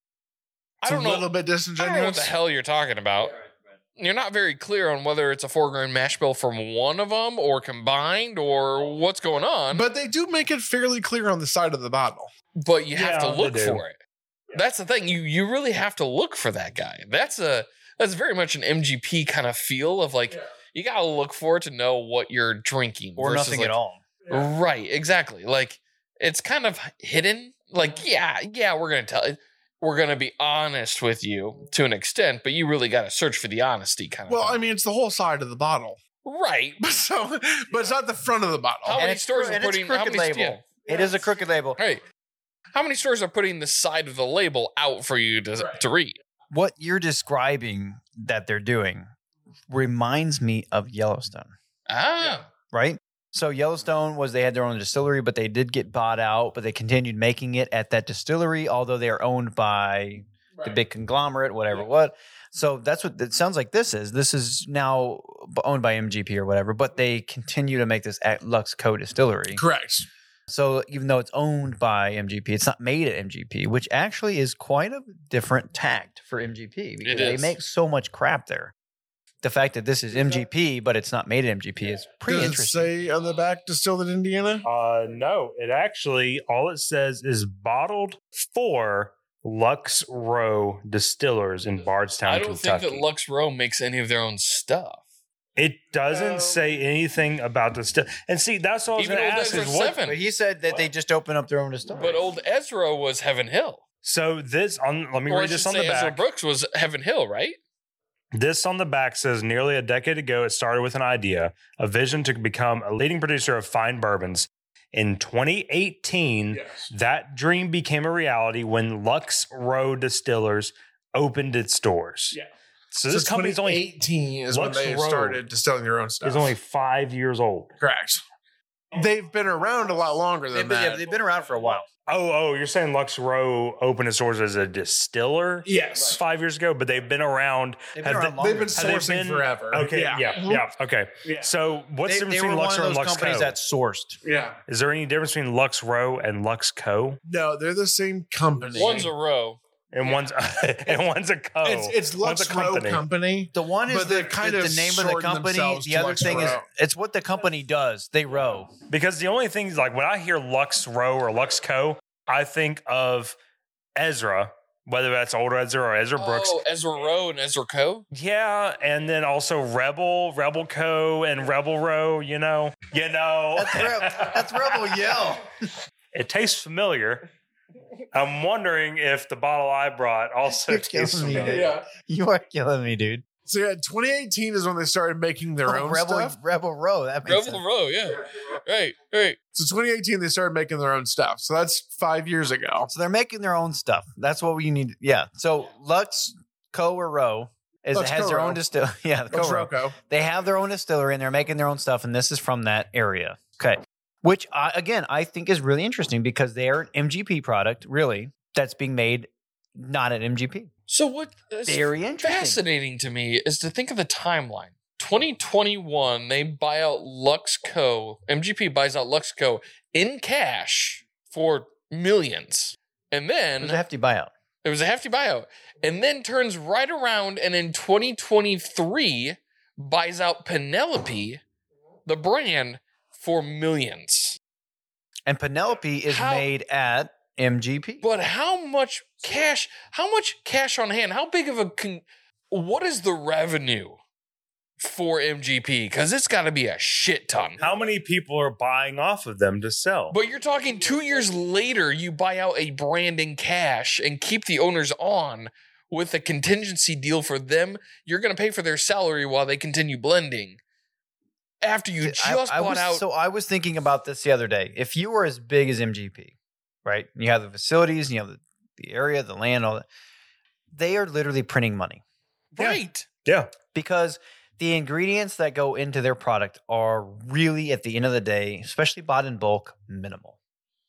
Speaker 5: It's
Speaker 2: I don't
Speaker 5: a
Speaker 2: know.
Speaker 5: little bit
Speaker 2: I don't know what
Speaker 5: disingenuous.
Speaker 2: the hell you're talking about. You're not very clear on whether it's a 4-grain mash bill from one of them or combined or what's going on.
Speaker 5: But they do make it fairly clear on the side of the bottle.
Speaker 2: But you have
Speaker 3: Yeah,
Speaker 2: to look
Speaker 3: they do.
Speaker 2: for it. That's the thing. You really have to look for that guy. That's very much an MGP kind of feel of like you got to look for it to know what you're drinking
Speaker 4: or
Speaker 2: versus
Speaker 4: nothing
Speaker 2: like-
Speaker 4: at all.
Speaker 2: Right, exactly. Like it's kind of hidden. Like yeah, we're going to tell it. We're going to be honest with you to an extent, but you really got to search for the honesty kind of
Speaker 5: Well,
Speaker 2: thing.
Speaker 5: I mean, it's the whole side of the bottle.
Speaker 2: Right.
Speaker 5: So, but it's not the front of the bottle.
Speaker 2: How many
Speaker 4: it's
Speaker 2: stores
Speaker 4: cro-
Speaker 2: are
Speaker 4: and it's
Speaker 2: putting how
Speaker 4: crooked
Speaker 2: many
Speaker 4: label. It is a crooked label.
Speaker 2: Hey, how many stores are putting the side of the label out for you to read?
Speaker 4: What you're describing that they're doing reminds me of Yellowstone,
Speaker 2: Ah.
Speaker 4: right? So Yellowstone they had their own distillery, but they did get bought out, but they continued making it at that distillery, although they are owned by the big conglomerate, whatever, what. So that's what it sounds like this is. This is now owned by MGP or whatever, but they continue to make this at Luxco distillery.
Speaker 5: Correct.
Speaker 4: So even though it's owned by MGP, it's not made at MGP, which actually is quite a different tact for MGP because they
Speaker 2: is.
Speaker 4: make so much crap there. The fact that this is MGP, but it's not made at MGP is pretty
Speaker 5: Does it
Speaker 4: interesting.
Speaker 5: say on the back distilled in Indiana?
Speaker 3: No, it actually, all it says is bottled for Lux Row Distillers in Bardstown,
Speaker 2: I don't
Speaker 3: Kentucky.
Speaker 2: think that Lux Row makes any of their own stuff.
Speaker 3: It doesn't say anything about the still. And see, that's all I was
Speaker 2: Even
Speaker 3: going to
Speaker 2: Old
Speaker 3: ask
Speaker 2: Ezra
Speaker 3: is what.
Speaker 2: 7.
Speaker 4: But he said that they just opened up their own distillery.
Speaker 2: But Old Ezra was Heaven Hill.
Speaker 3: So this on let me
Speaker 2: Or I
Speaker 3: read
Speaker 2: should
Speaker 3: this on
Speaker 2: say
Speaker 3: the
Speaker 2: Ezra
Speaker 3: back.
Speaker 2: Brooks was Heaven Hill, right?
Speaker 3: This on the back says nearly a decade ago, it started with an idea, a vision to become a leading producer of fine bourbons. In 2018, that dream became a reality when Lux Row Distillers opened its doors.
Speaker 5: Yeah.
Speaker 3: So this company's only
Speaker 5: 2018 is when
Speaker 3: Lux
Speaker 5: they
Speaker 3: Row
Speaker 5: started distilling their own stuff.
Speaker 3: is only 5 years old.
Speaker 5: Correct. They've been around a lot longer than that.
Speaker 4: They've been around for a while.
Speaker 3: Oh, you're saying Lux Row opened its doors as a distiller?
Speaker 5: Yes.
Speaker 3: 5 years ago, but they've been around.
Speaker 4: They've been
Speaker 3: have
Speaker 4: around
Speaker 3: they-
Speaker 4: longer.
Speaker 5: They've been
Speaker 3: have they
Speaker 5: sourcing
Speaker 3: been-
Speaker 5: forever.
Speaker 3: Okay,
Speaker 5: Yeah.
Speaker 3: yeah, okay.
Speaker 5: Yeah.
Speaker 3: So what's the difference
Speaker 4: They were
Speaker 3: between
Speaker 4: one
Speaker 3: Lux
Speaker 4: of
Speaker 3: Row and
Speaker 4: those
Speaker 3: Lux
Speaker 4: companies
Speaker 3: Co?
Speaker 4: that sourced.
Speaker 5: Yeah.
Speaker 3: Is there any difference between Lux Row and Lux Co?
Speaker 5: No, they're the same company.
Speaker 2: One's a row.
Speaker 3: And one's and one's a Co.
Speaker 5: It's
Speaker 3: One's
Speaker 5: Lux Row Company.
Speaker 4: The one is
Speaker 5: But they've kind
Speaker 4: the
Speaker 5: of
Speaker 4: name of the
Speaker 5: shortened
Speaker 4: company.
Speaker 5: themselves
Speaker 4: The
Speaker 5: to
Speaker 4: other
Speaker 5: Lux
Speaker 4: thing is
Speaker 5: Row.
Speaker 4: it's what the company does. They row.
Speaker 3: Because the only thing is like when I hear Lux Row or Lux Co, I think of Ezra, whether that's old Ezra or Ezra Brooks.
Speaker 2: Oh, Ezra Row and Ezra Co.
Speaker 3: Yeah, and then also Rebel Co, and Rebel Row. You know.
Speaker 4: That's Rebel Yell.
Speaker 3: It tastes familiar. I'm wondering if the bottle I brought also
Speaker 4: You're
Speaker 3: tastes
Speaker 4: killing me,
Speaker 3: familiar.
Speaker 5: Yeah.
Speaker 4: You are killing me, dude.
Speaker 5: So yeah, 2018 is when they started making their own stuff.
Speaker 4: Rebel Row. That makes
Speaker 2: Rebel
Speaker 4: sense.
Speaker 2: Row, yeah. Right.
Speaker 5: So 2018 they started making their own stuff. So that's 5 years ago.
Speaker 4: So they're making their own stuff. That's what we need. Yeah. So Lux Co or Row
Speaker 5: Lux
Speaker 4: has
Speaker 5: Co
Speaker 4: their
Speaker 5: Row.
Speaker 4: own distillery. Yeah, the
Speaker 5: Lux
Speaker 4: Co Row.
Speaker 5: Rocco.
Speaker 4: They have their own distillery and they're making their own stuff, and this is from that area. Okay. Which, I think is really interesting because they're an MGP product, really, that's being made not at MGP.
Speaker 2: So what is
Speaker 4: Very interesting.
Speaker 2: fascinating to me is to think of the timeline. 2021, they buy out Lux Co. MGP buys out Lux Co. in cash for millions. And
Speaker 4: It
Speaker 2: then
Speaker 4: was a hefty buyout.
Speaker 2: it was a hefty buyout. And then turns right around and in 2023 buys out Penelope, the brand, for millions.
Speaker 4: And Penelope is
Speaker 2: How-
Speaker 4: made at MGP.
Speaker 2: But how much cash on hand? How big of what is the revenue for MGP? Because it's got to be a shit ton.
Speaker 3: How many people are buying off of them to sell?
Speaker 2: But you're talking 2 years later, you buy out a brand in cash and keep the owners on with a contingency deal for them. You're going to pay for their salary while they continue blending. After you just bought out.
Speaker 4: So I was thinking about this the other day. If you were as big as MGP, right? You have the facilities, and you have the area, the land, all that. They are literally printing money
Speaker 2: Right.
Speaker 3: yeah.
Speaker 4: because the ingredients that go into their product are really, at the end of the day, especially bought in bulk, minimal.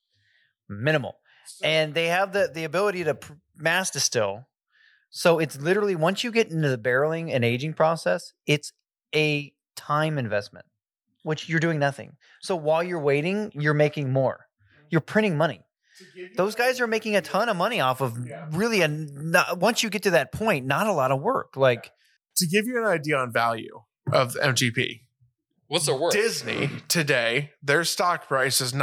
Speaker 4: And they have the ability to mass distill. So it's literally, once you get into the barreling and aging process, it's a time investment, which you're doing nothing. So while you're waiting, you're making more. You're printing money. Those guys are making a ton of money off of really once you get to that point, not a lot of work. Like,
Speaker 5: To give you an idea on value of MGP,
Speaker 2: What's their worth?
Speaker 5: Disney today, their stock price is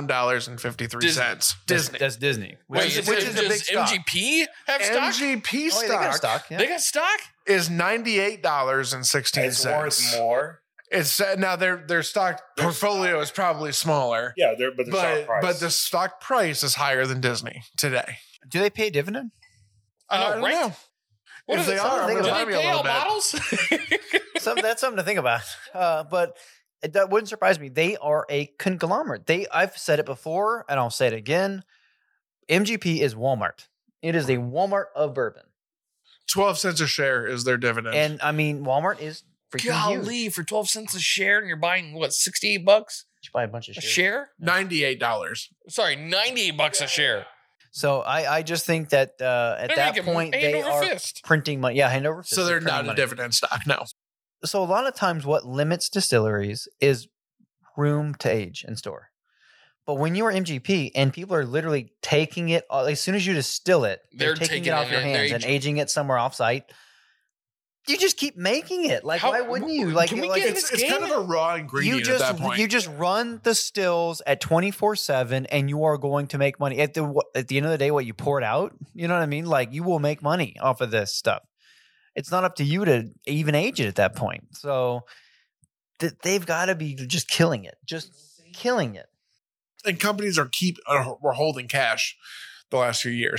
Speaker 5: $91.53. Disney.
Speaker 4: that's Disney.
Speaker 2: Wait,
Speaker 4: Which is a big
Speaker 2: does
Speaker 4: stock.
Speaker 2: MGP have stock?
Speaker 5: MGP
Speaker 4: Oh, yeah, they got
Speaker 5: stock
Speaker 4: stock. Yeah.
Speaker 2: They got stock?
Speaker 5: is $98.16.
Speaker 3: It's worth more.
Speaker 5: It's now their stock portfolio is probably smaller,
Speaker 3: Yeah, but the stock price.
Speaker 5: but the stock price is higher than Disney today.
Speaker 4: Do they pay a dividend?
Speaker 2: I know,
Speaker 5: don't
Speaker 2: right?
Speaker 5: know.
Speaker 2: What
Speaker 5: If
Speaker 2: is
Speaker 5: they
Speaker 2: it?
Speaker 5: are, I'm
Speaker 2: Do
Speaker 5: gonna buy
Speaker 2: they
Speaker 5: me a
Speaker 2: pay
Speaker 5: little
Speaker 2: out
Speaker 5: bit.
Speaker 2: bottles?
Speaker 4: That's something to think about. But that wouldn't surprise me. They are a conglomerate. I've said it before, and I'll say it again. MGP is Walmart. It is a Walmart of bourbon.
Speaker 5: 12 cents a share is their dividend.
Speaker 4: And I mean, Walmart is freaking huge.
Speaker 2: Golly, for 12 cents a share and you're buying, what, $68
Speaker 4: You buy a bunch of
Speaker 2: a
Speaker 4: shares.
Speaker 2: share?
Speaker 5: $98.
Speaker 2: Sorry, $98 a share.
Speaker 4: So I just think that at
Speaker 2: They're
Speaker 4: that
Speaker 2: making
Speaker 4: point
Speaker 2: hand
Speaker 4: they
Speaker 2: over
Speaker 4: are
Speaker 2: fist.
Speaker 4: printing money. Yeah, hand over fist.
Speaker 5: So they're
Speaker 4: printing
Speaker 5: not a
Speaker 4: money.
Speaker 5: dividend stock. No.
Speaker 4: So a lot of times what limits distilleries is room to age and store. But when you are MGP and people are literally taking it, as soon as you distill it, they're taking
Speaker 2: taking
Speaker 4: it off
Speaker 2: it
Speaker 4: your
Speaker 2: and they're
Speaker 4: hands and aging it somewhere offsite. You just keep making it. Like,
Speaker 2: How-
Speaker 4: why wouldn't you? Like,
Speaker 2: can we
Speaker 4: like
Speaker 2: get
Speaker 5: It's
Speaker 2: this
Speaker 5: kind of
Speaker 2: game?
Speaker 5: a raw ingredient at that point.
Speaker 4: you just run the stills at 24/7 and you are going to make money. At the end of the day, what you pour it out, you know what I mean? Like, you will make money off of this stuff. It's not up to you to even age it at that point. So they've got to be just killing it. Just killing it.
Speaker 5: and companies were holding cash the last few years.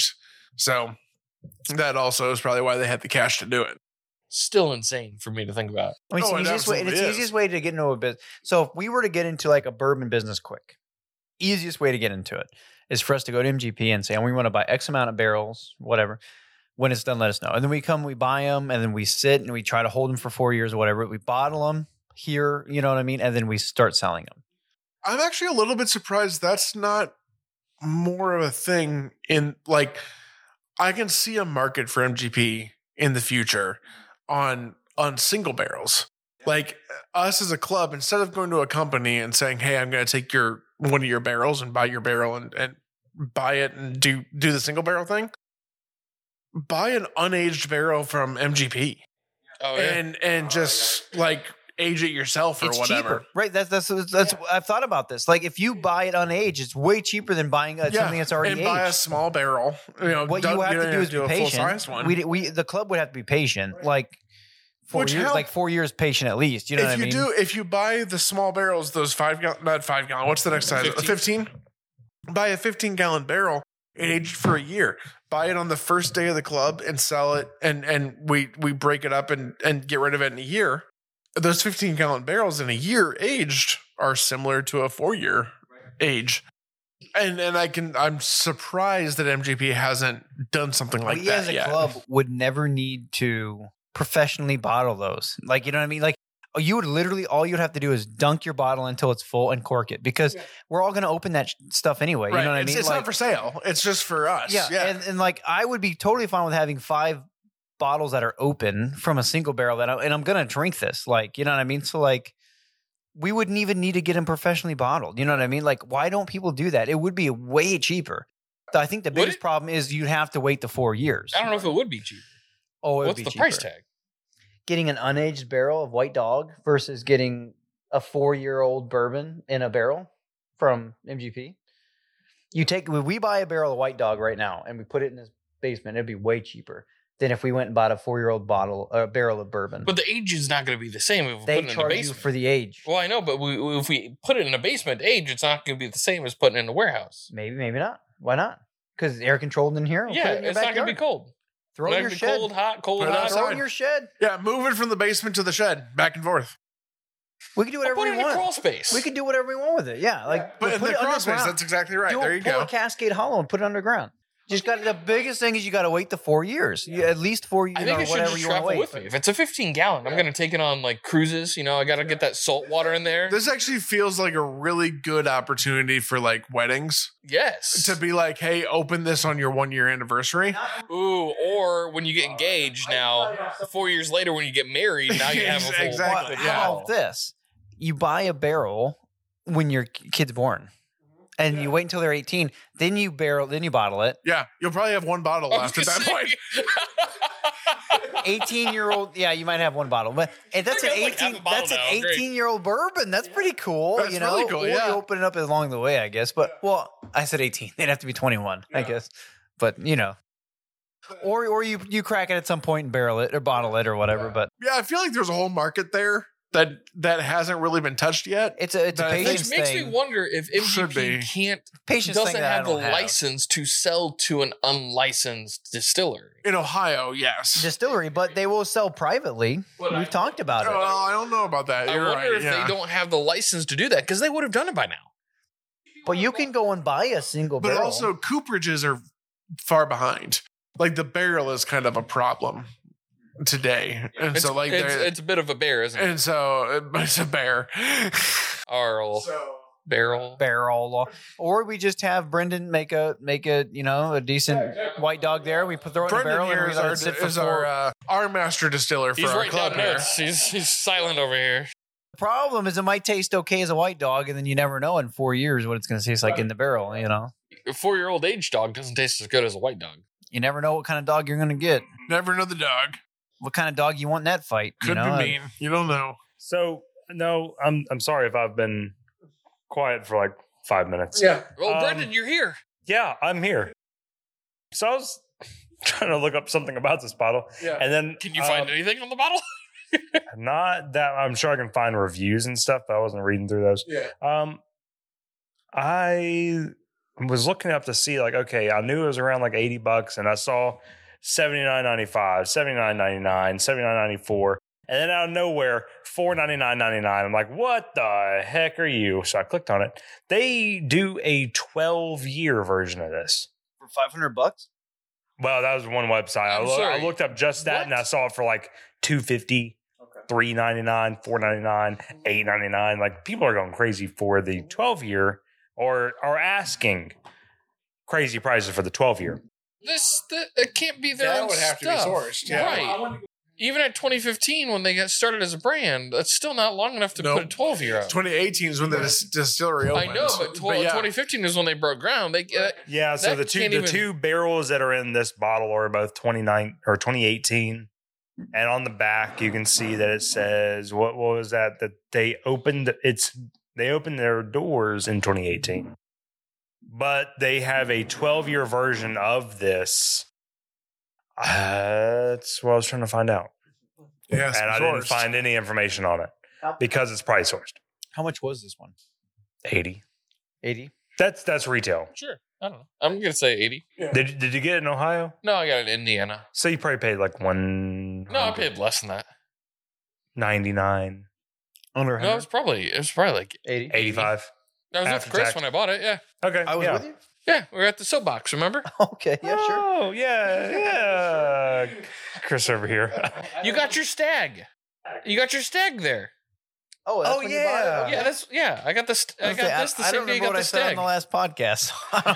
Speaker 5: So that also is probably why they had the cash to do it.
Speaker 2: Still insane for me to think about.
Speaker 4: I mean,
Speaker 5: Oh, it
Speaker 4: it's the
Speaker 5: absolutely is.
Speaker 4: easiest way to get into a business. So if we were to get into like a bourbon business quick, easiest way to get into it is for us to go to MGP and say, we want to buy X amount of barrels, whatever. When it's done, let us know. And then we buy them, and then we sit and we try to hold them for 4 years or whatever. We bottle them here, you know what I mean? And then we start selling them.
Speaker 5: I'm actually a little bit surprised that's not more of a thing in like, I can see a market for MGP in the future on single barrels. Like us as a club, instead of going to a company and saying, hey, I'm going to take one of your barrels and buy your barrel and buy it and do the single barrel thing, buy an unaged barrel from MGP and just like age it yourself or
Speaker 4: It's
Speaker 5: whatever.
Speaker 4: cheaper, right? That's I've thought about this. Like if you buy it unaged, it's way cheaper than buying something that's already
Speaker 5: and
Speaker 4: aged.
Speaker 5: buy a small barrel.
Speaker 4: What you have to do is be
Speaker 5: a
Speaker 4: patient.
Speaker 5: full-sized one.
Speaker 4: The club would have to be patient, like 4
Speaker 5: Which
Speaker 4: years,
Speaker 5: help-
Speaker 4: like 4 years patient at least. You know what I mean?
Speaker 5: If you buy the small barrels, those 5 gallon, not 5 gallon, what's the next size? 15? Buy a 15-gallon barrel and age it for a year. Buy it on the first day of the club and sell it, and we break it up and get rid of it in a year. Those 15-gallon barrels in a year aged are similar to a 4-year age. And I'm surprised that MGP hasn't done something like
Speaker 4: we
Speaker 5: that
Speaker 4: as a
Speaker 5: yet.
Speaker 4: club would never need to professionally bottle those. Like, you know what I mean? Like you would literally, all you'd have to do is dunk your bottle until it's full and cork it, because we're all going to open that stuff anyway. You
Speaker 5: Right.
Speaker 4: know what I mean?
Speaker 5: It's
Speaker 4: like,
Speaker 5: not for sale. It's just for us.
Speaker 4: yeah. And like, I would be totally fine with having 5 bottles that are open from a single barrel and I'm going to drink this. Like, you know what I mean? So like, we wouldn't even need to get them professionally bottled. You know what I mean? Like, why don't people do that? It would be way cheaper. I think the
Speaker 2: Would
Speaker 4: biggest
Speaker 2: it?
Speaker 4: problem is you'd have to wait the 4 years.
Speaker 2: I don't know if it would be cheap.
Speaker 4: Oh, it would
Speaker 2: What's
Speaker 4: be
Speaker 2: the
Speaker 4: cheaper.
Speaker 2: price tag?
Speaker 4: Getting an unaged barrel of White Dog versus getting a 4-year-old bourbon in a barrel from MGP. When we buy a barrel of White Dog right now and we put it in this basement, it'd be way cheaper than if we went and bought a 4-year-old barrel of bourbon.
Speaker 2: But the age is not going to be the same if we
Speaker 4: they
Speaker 2: put it in the
Speaker 4: charge you
Speaker 2: basement.
Speaker 4: for the age.
Speaker 2: Well, I know, but if we put it in a basement age, it's not going to be the same as putting it in a warehouse.
Speaker 4: Maybe, maybe not. Why not? Because air controlled in here. We'll
Speaker 2: Yeah,
Speaker 4: put it in your
Speaker 2: it's not going to be
Speaker 4: backyard.
Speaker 2: cold.
Speaker 4: Throw it
Speaker 2: Not
Speaker 4: in your
Speaker 2: gonna be
Speaker 4: shed.
Speaker 2: cold, hot, cold,
Speaker 5: Put it
Speaker 2: hot.
Speaker 5: outside.
Speaker 4: Throw it in your shed.
Speaker 5: Yeah, move it from the basement to the shed, back and forth.
Speaker 4: We can do
Speaker 2: I'll
Speaker 4: whatever
Speaker 2: put it
Speaker 4: we
Speaker 2: in a
Speaker 4: want.
Speaker 2: crawl space.
Speaker 4: We can do whatever we want with it. Yeah, like
Speaker 5: But in
Speaker 4: put
Speaker 5: the
Speaker 4: it
Speaker 5: crawl space,
Speaker 4: underground.
Speaker 5: that's exactly right. There you
Speaker 4: Pull
Speaker 5: go.
Speaker 4: a Cascade Hollow and put it underground. The biggest thing is you got to wait the 4 years. At least 4 years.
Speaker 2: I think
Speaker 4: or
Speaker 2: it should
Speaker 4: whatever
Speaker 2: just
Speaker 4: you want to
Speaker 2: travel
Speaker 4: wait.
Speaker 2: with me. If it's a 15-gallon, I'm going to take it on like cruises. You know, I got to get that salt water in there.
Speaker 5: This actually feels like a really good opportunity for like weddings
Speaker 2: Yes.
Speaker 5: to be like, hey, open this on your 1 year anniversary.
Speaker 2: Ooh, or when you get engaged now, 4 years later when you get married, now you have a full
Speaker 5: Exactly.
Speaker 2: full
Speaker 5: Yeah.
Speaker 4: How
Speaker 2: bottle.
Speaker 4: about this? You buy a barrel when your kid's born, and you wait until they're 18. Then you bottle it.
Speaker 5: Yeah, you'll probably have one bottle
Speaker 2: I was
Speaker 5: left at
Speaker 2: gonna
Speaker 5: that
Speaker 2: say-
Speaker 5: point.
Speaker 4: 18-year-old, yeah, you might have one bottle, but and that's
Speaker 2: I
Speaker 4: an
Speaker 2: got like half
Speaker 4: 18.
Speaker 2: a bottle
Speaker 4: That's an
Speaker 2: now. Great.
Speaker 4: 18-year-old bourbon. That's pretty cool.
Speaker 5: That's
Speaker 4: you know,
Speaker 5: really cool,
Speaker 4: or
Speaker 5: yeah.
Speaker 4: you open it up along the way, I guess. But I said 18. They'd have to be 21, I guess. But you know, or you crack it at some point and barrel it or bottle it or whatever. But
Speaker 5: Yeah, I feel like there's a whole market there that hasn't really been touched yet.
Speaker 4: it's a
Speaker 5: That I think-
Speaker 4: patience
Speaker 2: Which makes
Speaker 4: thing.
Speaker 2: me wonder if
Speaker 5: Should be.
Speaker 2: MGP
Speaker 4: Patience
Speaker 2: doesn't
Speaker 4: thing that I
Speaker 2: have the
Speaker 4: don't have.
Speaker 2: license to sell to an unlicensed distillery.
Speaker 5: In Ohio, yes.
Speaker 4: Distillery, but they will sell privately. We've talked about
Speaker 5: Well,
Speaker 4: it.
Speaker 5: I don't know about that.
Speaker 2: I
Speaker 5: You're
Speaker 2: wonder
Speaker 5: right.
Speaker 2: if
Speaker 5: Yeah.
Speaker 2: they don't have the license to do that because they would have done it by now.
Speaker 4: But you can go and buy a single
Speaker 5: But
Speaker 4: barrel.
Speaker 5: also, cooperages are far behind. Like the barrel is kind of a problem today, and
Speaker 2: It's,
Speaker 5: so like
Speaker 2: it's a bit of a bear, isn't it?
Speaker 5: and so it's a bear.
Speaker 2: Arl, barrel.
Speaker 4: barrel, or we just have Brendan make a a decent White Dog there. We throw it in a
Speaker 5: Brendan
Speaker 4: barrel
Speaker 5: here
Speaker 4: and we
Speaker 5: is
Speaker 4: let it sit for
Speaker 5: our master distiller for
Speaker 2: He's
Speaker 5: our
Speaker 2: writing
Speaker 5: club
Speaker 2: down
Speaker 5: here.
Speaker 2: notes. He's silent over here.
Speaker 4: The problem is it might taste okay as a White Dog, and then you never know in 4 years what it's going to taste like in the barrel. You know,
Speaker 2: A 4-year-old aged dog doesn't taste as good as a white dog.
Speaker 4: you never know what kind of dog you're going to get,
Speaker 5: Never know the dog.
Speaker 4: what kind of dog you want in that fight.
Speaker 5: Could
Speaker 4: you know?
Speaker 5: be mean. You don't know.
Speaker 3: So no, I'm sorry if I've been quiet for like 5 minutes.
Speaker 5: Yeah.
Speaker 2: Oh,
Speaker 3: Um,
Speaker 2: Brendan, you're here.
Speaker 3: Yeah, I'm here. So I was trying to look up something about this bottle,
Speaker 5: Yeah.
Speaker 3: and then
Speaker 2: Can you find anything on the bottle?
Speaker 3: not that I'm sure I can find reviews and stuff, but I wasn't reading through those.
Speaker 5: Yeah.
Speaker 3: I was looking up to see like, okay, I knew it was around like $80 and I saw $79.95, $79.99, $79.94. And then out of nowhere, $499.99. I'm like, what the heck are you? So I clicked on it. They do a 12-year version of this.
Speaker 4: For $500?
Speaker 3: Well, that was one website.
Speaker 2: I'm sorry.
Speaker 3: I looked up just that,
Speaker 2: What?
Speaker 3: and I saw it for like $250, $399, $499, $899. Like people are going crazy for the 12-year, or are asking crazy prices for the 12-year.
Speaker 2: It can't be their
Speaker 5: That
Speaker 2: own
Speaker 5: would have to be
Speaker 2: stuff.
Speaker 5: sourced, yeah.
Speaker 2: Right. Even at 2015, when they got started as a brand, that's still not long enough to
Speaker 5: Nope.
Speaker 2: put a 12-year out.
Speaker 5: 2018 is when the distillery
Speaker 2: I
Speaker 5: opened.
Speaker 2: know, but,
Speaker 5: yeah.
Speaker 2: 2015 is when they broke ground.
Speaker 3: Yeah, so
Speaker 2: That
Speaker 3: the
Speaker 2: can't even-
Speaker 3: two barrels that are in this bottle are both 2018, and on the back you can see that it says what was that they opened their doors in 2018, but they have a 12-year version of this. That's what I was trying to find out,
Speaker 5: Yes,
Speaker 3: and I didn't find any information on it because it's price sourced.
Speaker 4: How much was this one?
Speaker 3: 80.
Speaker 4: 80?
Speaker 3: That's retail.
Speaker 2: Sure. I don't know. I'm going to say 80.
Speaker 3: Did you get it in Ohio?
Speaker 2: No, I got it in Indiana.
Speaker 3: So you probably paid like
Speaker 2: No, I paid less than that.
Speaker 3: $99,
Speaker 4: Under
Speaker 2: No, it was probably like
Speaker 4: 80.
Speaker 3: $85.
Speaker 2: I was with
Speaker 3: After
Speaker 2: Chris
Speaker 3: tax.
Speaker 2: when I bought it. Yeah.
Speaker 3: Okay,
Speaker 4: I was
Speaker 3: yeah.
Speaker 4: with you?
Speaker 2: Yeah. We were at the soapbox, remember?
Speaker 4: Okay, yeah, sure.
Speaker 3: Oh, yeah. Chris over here.
Speaker 2: You got your stag. You got your stag there.
Speaker 4: Oh, that's
Speaker 3: Oh,
Speaker 4: when you bought it?
Speaker 3: yeah.
Speaker 4: Okay.
Speaker 2: Yeah, I got this. I got this the
Speaker 4: I
Speaker 2: same
Speaker 4: don't
Speaker 2: day you
Speaker 4: remember
Speaker 2: got
Speaker 4: what I
Speaker 2: the
Speaker 4: said on
Speaker 2: stag.
Speaker 4: the last podcast.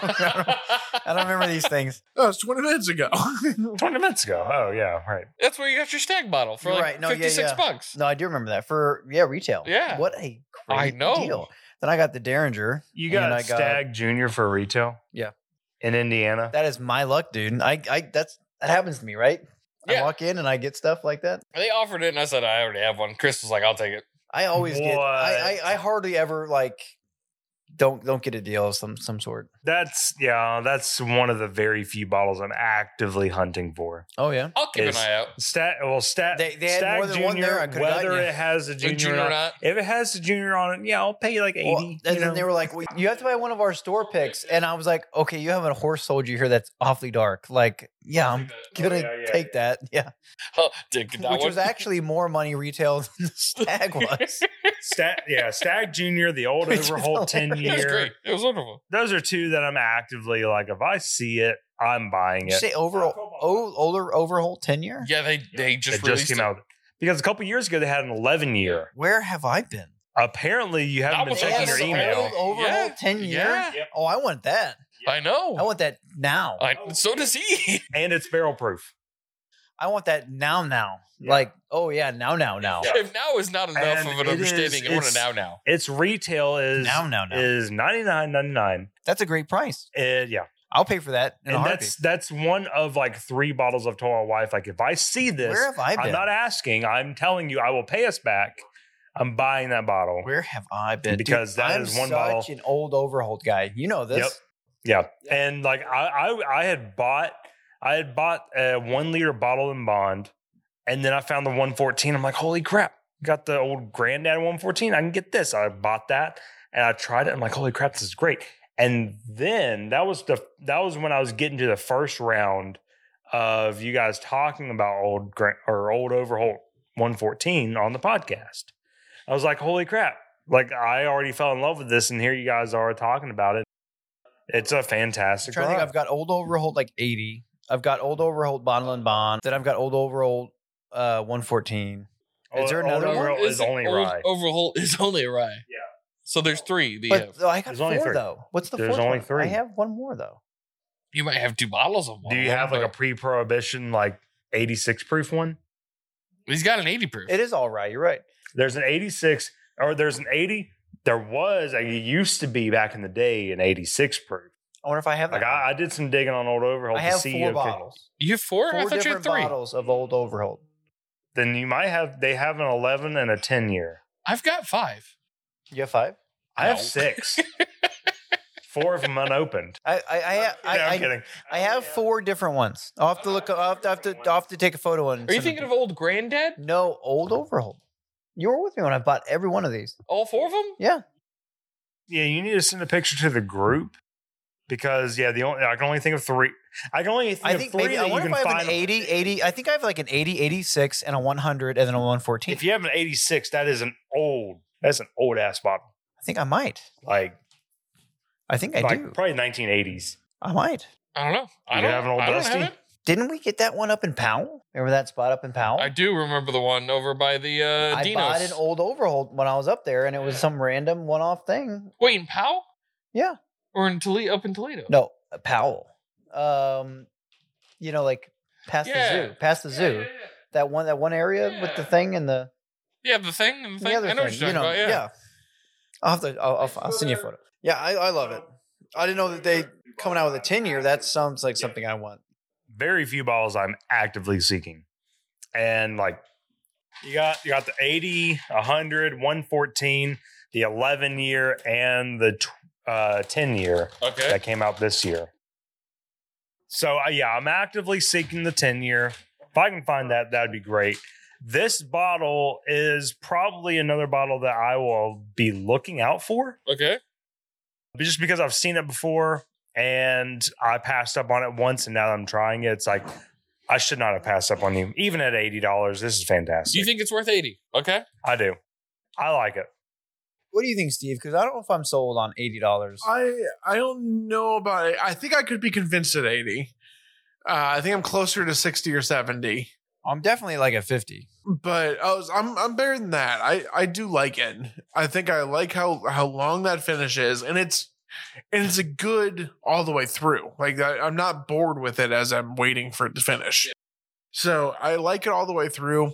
Speaker 4: I don't remember these things.
Speaker 5: Oh, it's 20 minutes ago.
Speaker 3: 20 minutes ago. Oh, yeah, right.
Speaker 2: That's where you got your stag bottle for
Speaker 4: You're
Speaker 2: like
Speaker 4: right. No, yeah,
Speaker 2: $56.
Speaker 4: yeah. No, I do remember that for retail.
Speaker 2: Yeah.
Speaker 4: What a
Speaker 2: I
Speaker 4: great
Speaker 2: know.
Speaker 4: deal. Then I got the Derringer.
Speaker 3: You
Speaker 4: and
Speaker 3: got
Speaker 4: I
Speaker 3: Stag Junior for retail?
Speaker 4: Yeah.
Speaker 3: In Indiana?
Speaker 4: That is my luck, dude. That happens to me, right?
Speaker 2: Yeah.
Speaker 4: I walk in and I get stuff like that.
Speaker 2: They offered it, and I said I already have one. Chris was like, "I'll take it."
Speaker 4: I always get.
Speaker 3: What?
Speaker 4: I hardly ever like don't get a deal of some sort.
Speaker 3: That's one of the very few bottles I'm actively hunting for.
Speaker 4: Oh yeah.
Speaker 2: I'll keep
Speaker 3: Is-
Speaker 2: an eye out.
Speaker 4: They had
Speaker 3: Stag
Speaker 4: more than one there, I could've gotten
Speaker 3: whether
Speaker 4: you.
Speaker 3: it has a
Speaker 2: A
Speaker 3: junior,
Speaker 2: junior
Speaker 3: or
Speaker 2: or
Speaker 3: not.
Speaker 2: not?
Speaker 3: If it has a junior on it, yeah, I'll pay you like 80.
Speaker 4: Well, and then they were like, well, "You have to buy one of our store picks," and I was like, "Okay, you have a horse soldier here that's awfully dark. Like, yeah, I'm gonna
Speaker 3: yeah,
Speaker 4: take that. Yeah,
Speaker 2: Oh, Dick, that
Speaker 4: which
Speaker 2: one.
Speaker 4: was actually more money retail than the Stag was.
Speaker 3: Stag Junior, the old
Speaker 4: Which was
Speaker 3: Overholt 10
Speaker 2: It was
Speaker 3: year.
Speaker 2: great. It was wonderful.
Speaker 3: Those are two that I'm actively like, if I see it, I'm buying
Speaker 4: Did you
Speaker 3: it.
Speaker 4: say older Overholt 10-year?
Speaker 2: Yeah, they
Speaker 3: It
Speaker 2: just
Speaker 3: just
Speaker 2: released
Speaker 3: came
Speaker 2: it.
Speaker 3: out. Because a couple years ago, they had an 11 year.
Speaker 4: Where have I been?
Speaker 3: Apparently, you haven't
Speaker 2: I
Speaker 3: been
Speaker 2: was
Speaker 3: checking your
Speaker 2: also
Speaker 3: email.
Speaker 2: old.
Speaker 4: Overholt
Speaker 2: Yeah,
Speaker 4: 10-year?
Speaker 2: yeah.
Speaker 4: Oh, I want that.
Speaker 2: I know.
Speaker 4: I want that now.
Speaker 2: So does he.
Speaker 3: And it's barrel proof.
Speaker 4: I want that now.
Speaker 3: Yeah.
Speaker 4: Like, oh yeah, now.
Speaker 2: If now is not enough
Speaker 3: And
Speaker 2: of an
Speaker 3: it
Speaker 2: understanding,
Speaker 3: is-
Speaker 2: I want a
Speaker 3: it's-
Speaker 2: now.
Speaker 3: Its retail is
Speaker 4: Now.
Speaker 3: is $99.99.
Speaker 4: That's a great price.
Speaker 3: Yeah.
Speaker 4: I'll pay for that in a
Speaker 3: And
Speaker 4: heartbeat.
Speaker 3: that's one of like 3 bottles I've told my wife, like, if I see this,
Speaker 4: Where have I been?
Speaker 3: I'm not asking. I'm telling you, I will pay us back. I'm buying that bottle.
Speaker 4: Where have I been?
Speaker 3: Because that
Speaker 4: I'm
Speaker 3: is one
Speaker 4: such
Speaker 3: bottle.
Speaker 4: an old Overholt guy. You know this.
Speaker 3: Yep. Yeah. And like I had bought a 1 liter bottle in Bond, and then I found the 114. I'm like, holy crap. Got the old granddad 114. I can get this. I bought that and I tried it. I'm like, holy crap, this is great. And then that was when I was getting to the first round of you guys talking about old Overholt 114 on the podcast. I was like, holy crap. Like, I already fell in love with this, and here you guys are talking about it. It's a
Speaker 4: I'm
Speaker 3: fantastic
Speaker 4: trying to think.
Speaker 3: ride.
Speaker 4: I've got old Overholt like 80. I've got old Overholt Bottle and Bond. Then I've got old Overholt 114. Is there another
Speaker 3: Old
Speaker 4: one?
Speaker 3: Overholt is only rye.
Speaker 2: Overholt is only a rye.
Speaker 3: Yeah.
Speaker 2: So there's 3 that you
Speaker 4: But
Speaker 2: have.
Speaker 4: I got
Speaker 3: There's only
Speaker 4: 4
Speaker 3: 3.
Speaker 4: though. What's the
Speaker 3: There's
Speaker 4: fourth
Speaker 3: only
Speaker 4: one?
Speaker 3: 3.
Speaker 4: I have one more though.
Speaker 2: You might have 2 bottles of one.
Speaker 3: Do you have like a pre-prohibition, like 86 proof one?
Speaker 2: He's got an 80 proof.
Speaker 4: It is all right. You're right.
Speaker 3: There's an 86, or there's an 80. There was, it used to be back in the day, an 86 proof.
Speaker 4: I wonder if I have that.
Speaker 3: Like I did some digging on old Overholt
Speaker 4: I
Speaker 3: to
Speaker 4: have
Speaker 3: see.
Speaker 4: 4
Speaker 3: okay,
Speaker 4: bottles.
Speaker 2: You have 4? I
Speaker 4: 4
Speaker 2: thought you had
Speaker 4: different
Speaker 2: 3.
Speaker 4: bottles of old Overholt.
Speaker 3: Then you might have. They have an 11 and a 10 year.
Speaker 2: I've got 5.
Speaker 4: You have 5?
Speaker 3: I have
Speaker 2: No.
Speaker 3: 6. 4 of them unopened.
Speaker 4: I'm
Speaker 3: I'm kidding.
Speaker 4: I have 4 different ones. I'll have to look. I'll have to take a photo. And
Speaker 2: Are you
Speaker 4: send it
Speaker 2: thinking
Speaker 4: to
Speaker 2: of old Granddad?
Speaker 4: No, old Overholt. You were with me when I bought every one of these.
Speaker 2: All 4 of them?
Speaker 4: Yeah.
Speaker 3: Yeah, you need to send a picture to the group because I can only think of three. I can only think
Speaker 4: I
Speaker 3: of
Speaker 4: think
Speaker 3: three
Speaker 4: maybe I
Speaker 3: that you
Speaker 4: wonder
Speaker 3: can
Speaker 4: if I have
Speaker 3: find.
Speaker 4: an 80. I think I have like an 80, 86, and a 100, and then a 114.
Speaker 3: If you have an 86, that's an old ass bottle.
Speaker 4: I think I might.
Speaker 3: Like
Speaker 4: I think I do.
Speaker 3: probably 1980s.
Speaker 4: I might.
Speaker 2: I don't know. I
Speaker 3: You
Speaker 2: don't
Speaker 3: have an old
Speaker 2: I don't
Speaker 3: Dusty?
Speaker 2: have it.
Speaker 4: Didn't we get that one up in Powell? Remember that spot up in Powell?
Speaker 2: I do remember the one over by the
Speaker 4: I
Speaker 2: Dinos.
Speaker 4: bought an old Overhaul when I was up there, and it was some random one-off thing.
Speaker 2: Wait, in Powell?
Speaker 4: Yeah.
Speaker 2: Or in Toledo? Up in Toledo?
Speaker 4: No, Powell. Like past the zoo. That one area with the thing and the
Speaker 2: Yeah, the thing and the thing.
Speaker 4: other
Speaker 2: I know what
Speaker 4: thing.
Speaker 2: you're talking about. Yeah.
Speaker 4: I'll send you a photo. Yeah, I love it. I didn't know that they coming out with a 10-year. That sounds like something I want.
Speaker 3: Very few bottles I'm actively seeking, and like you got the 80, 100, 114, the 11-year, and the 10-year
Speaker 2: Okay.
Speaker 3: that came out this year. So I'm actively seeking the 10-year. If I can find that, that'd be great. This bottle is probably another bottle that I will be looking out for,
Speaker 2: Okay.
Speaker 3: just because I've seen it before and I passed up on it once, and now that I'm trying it, it's like I should not have passed up on you. Even at $80, this is fantastic.
Speaker 2: Do you think it's worth 80? Okay.
Speaker 3: I do. I like it.
Speaker 4: What do you think, Steve? Because I don't know if I'm sold on $80.
Speaker 5: I don't know about it. I think I could be convinced at 80. I think I'm closer to 60 or 70.
Speaker 4: I'm definitely like at 50.
Speaker 5: But I'm better than that. I do like it. I think I like how long that finish is, and it's a good all the way through. Like I'm not bored with it as I'm waiting for it to finish. So I like it all the way through.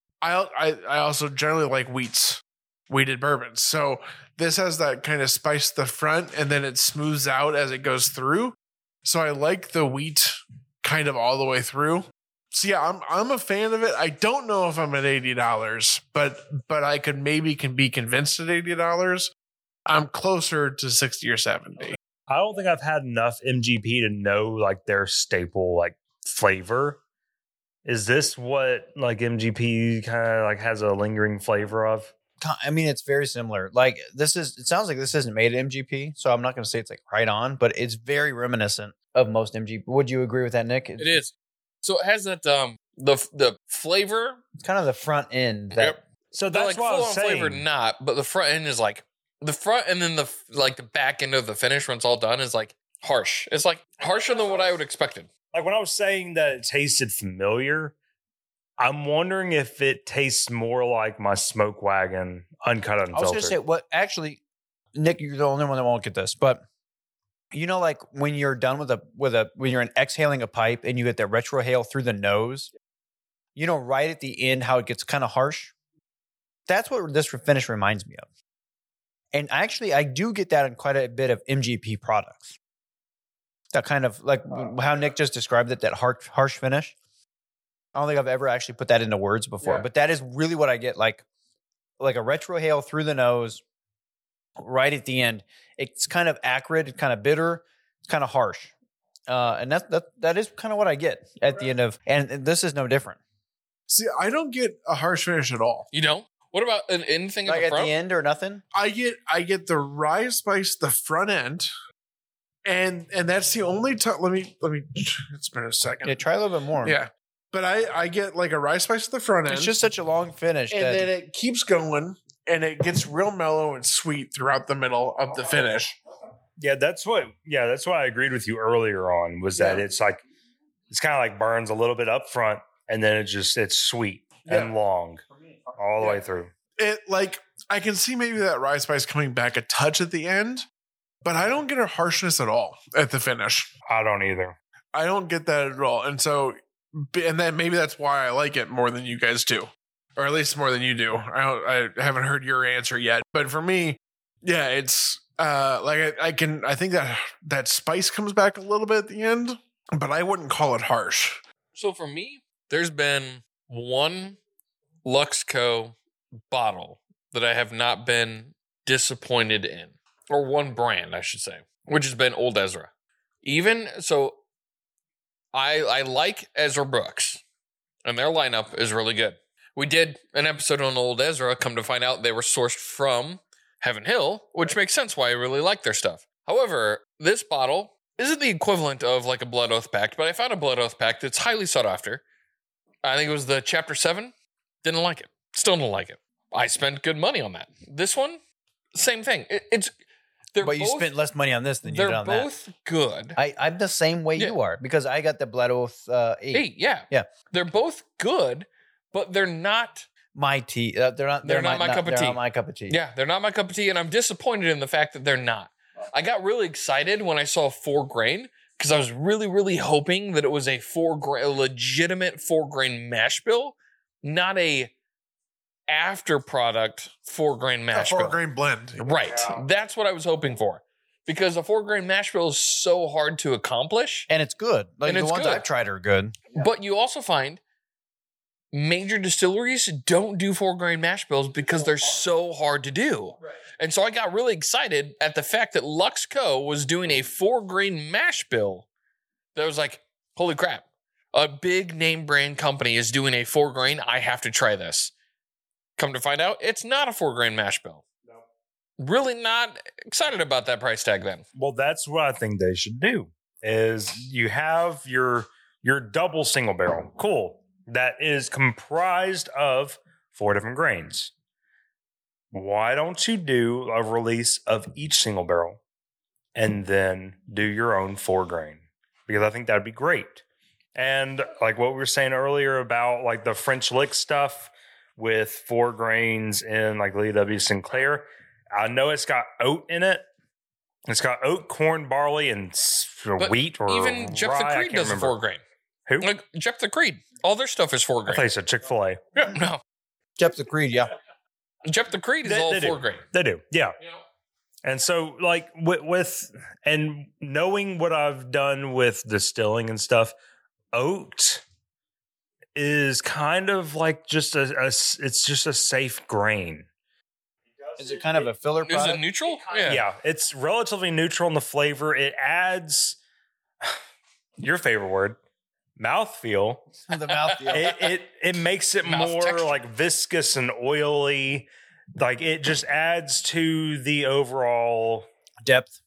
Speaker 5: I also generally like wheated bourbons. So this has that kind of spice at the front, and then it smooths out as it goes through. So I like the wheat kind of all the way through. So yeah, I'm a fan of it. I don't know if I'm at $80, but I could maybe be convinced at $80. I'm closer to 60 or 70.
Speaker 3: I don't think I've had enough MGP to know like their staple like flavor. Is this what like MGP kind of like has a lingering flavor of?
Speaker 4: I mean, it's very similar. Like it sounds like this isn't made at MGP, so I'm not going to say it's like right on, but it's very reminiscent of most MGP. Would you agree with that, Nick?
Speaker 2: It is. So it has that the flavor.
Speaker 4: It's kind of the front end. That,
Speaker 3: So
Speaker 2: They're
Speaker 3: that's
Speaker 2: like
Speaker 3: what I
Speaker 2: full
Speaker 3: was
Speaker 2: on
Speaker 3: saying.
Speaker 2: flavor, not, but the front end is like the front, and then the back end of the finish when it's all done is like harsh. It's like harsher than what I would expected.
Speaker 3: Like when I was saying that it tasted familiar, I'm wondering if it tastes more like my Smoke Wagon uncut unfiltered.
Speaker 4: I was going to say, what actually, Nick, you're the only one that won't get this, but like when you're done when you're exhaling a pipe and you get that retrohale through the nose, right at the end, how it gets kind of harsh. That's what this finish reminds me of. And actually, I do get that in quite a bit of MGP products. That kind of like how Nick just described it, that harsh finish. I don't think I've ever actually put that into words before, but that is really what I get, like a retrohale through the nose, right at the end. It's kind of acrid, it's kind of bitter, it's kind of harsh, and that is kind of what I get at the end of. And this is no different.
Speaker 5: See, I don't get a harsh finish at all.
Speaker 2: You don't? What about anything
Speaker 4: Like
Speaker 2: at the
Speaker 4: at
Speaker 2: front?
Speaker 4: the end or nothing.
Speaker 5: I get the rye spice the front end, and that's the only time. Let me. It's been a second.
Speaker 4: Yeah, try a little bit more.
Speaker 5: Yeah, but I get like a rye spice at the front end.
Speaker 4: It's just such a long finish.
Speaker 5: and then it keeps going, and it gets real mellow and sweet throughout the middle of the finish.
Speaker 3: that's what I agreed with you earlier on, was that it's kind of like burns a little bit up front, and then it's sweet and long all the way through.
Speaker 5: It like I can see maybe that rye spice coming back a touch at the end, but I don't get a harshness at all at the finish.
Speaker 3: I don't either.
Speaker 5: I don't get that at all. And so, and then maybe that's why I like it more than you guys do, or at least more than you do. I haven't heard your answer yet, but for me, yeah, it's I think that spice comes back a little bit at the end, but I wouldn't call it harsh.
Speaker 2: So for me, there's been one Luxco bottle that I have not been disappointed in, or one brand, I should say, which has been Old Ezra. Even so, I like Ezra Brooks, and their lineup is really good. We did an episode on Old Ezra. Come to find out, they were sourced from Heaven Hill, which makes sense why I really like their stuff. However, this bottle isn't the equivalent of like a Blood Oath Pact, but I found a Blood Oath Pact that's highly sought after. I think it was the Chapter 7. Didn't like it. Still don't like it. I spent good money on that. This one, same thing.
Speaker 4: But you spent less money on this than you did on that.
Speaker 2: They're both good.
Speaker 4: I'm the same way you are because I got the Blood Oath 8.
Speaker 2: Yeah. They're both good, but they're not
Speaker 4: my tea. They're not my cup of tea. They're not my cup of tea.
Speaker 2: Yeah, they're not my cup of tea, and I'm disappointed in the fact that they're not. I got really excited when I saw 4 grain because I was really, really hoping that it was a legitimate 4 grain mash bill, not a after product 4 grain mash bill.
Speaker 5: 4 grain blend.
Speaker 2: Right. That's what I was hoping for. Because a 4 grain mash bill is so hard to accomplish.
Speaker 4: And it's good. Like
Speaker 2: and
Speaker 4: the ones I've tried are good.
Speaker 2: But you also find major distilleries don't do 4 grain mash bills because they're so hard to do. Right. And so I got really excited at the fact that Luxco was doing a 4 grain mash bill. That was like, holy crap. A big name brand company is doing a 4 grain. I have to try this. Come to find out, it's not a 4 grain mash bill. No. Really not excited about that price tag then.
Speaker 3: Well, that's what I think they should do is you have your double single barrel. Cool. That is comprised of 4 different grains. Why don't you do a release of each single barrel and then do your own 4 grain? Because I think that'd be great. And like what we were saying earlier about like the French lick stuff with 4 grains in like Lee W. Sinclair. I know it's got oat in it. It's got oat, corn, barley, and wheat or
Speaker 2: even Jeff the Creed does a 4 grain.
Speaker 3: Who?
Speaker 2: Like Jeff the Creed. All their stuff is 4 grain.
Speaker 3: I thought you said Chick-fil-A.
Speaker 2: Yeah, no.
Speaker 4: Jeff the Creed, yeah.
Speaker 2: Jeff the Creed is all 4 grain.
Speaker 3: They do, yeah. And so like with and knowing what I've done with distilling and stuff, oat is kind of like just it's just a safe grain.
Speaker 4: Is it kind of a filler product?
Speaker 2: Is it neutral?
Speaker 3: Yeah, it's relatively neutral in the flavor. It adds your favorite word, mouthfeel.
Speaker 4: The mouthfeel.
Speaker 3: It makes it
Speaker 2: Mouth
Speaker 3: more
Speaker 2: texture.
Speaker 3: like viscous and oily. Like it just adds to the overall
Speaker 4: depth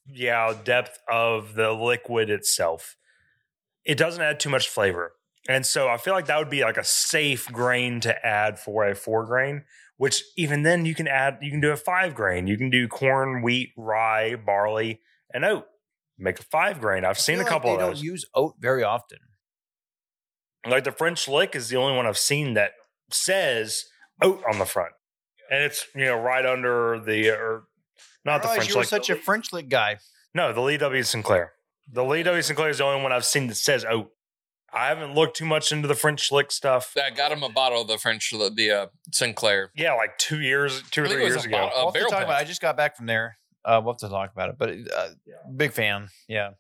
Speaker 3: of the liquid itself. It doesn't add too much flavor. And so I feel like that would be like a safe grain to add for a 4 grain, which even then you can do a 5 grain. You can do corn, wheat, rye, barley, and oat. Make a 5 grain. I've seen a couple of those.
Speaker 4: They don't use oat very often.
Speaker 3: Like the French lick is the only one I've seen that says oat on the front. And it's, right under not the French lick.
Speaker 4: You were such a French lick guy.
Speaker 3: No, the Lee W. Sinclair. The Lee W. Sinclair is the only one I've seen that says oat. I haven't looked too much into the French lick stuff.
Speaker 2: I got him a bottle of the Sinclair.
Speaker 3: Yeah, like 2 or 3 years ago.
Speaker 2: We'll
Speaker 4: talk about it. I just got back from there. We'll have to talk about it, but big fan. Yeah,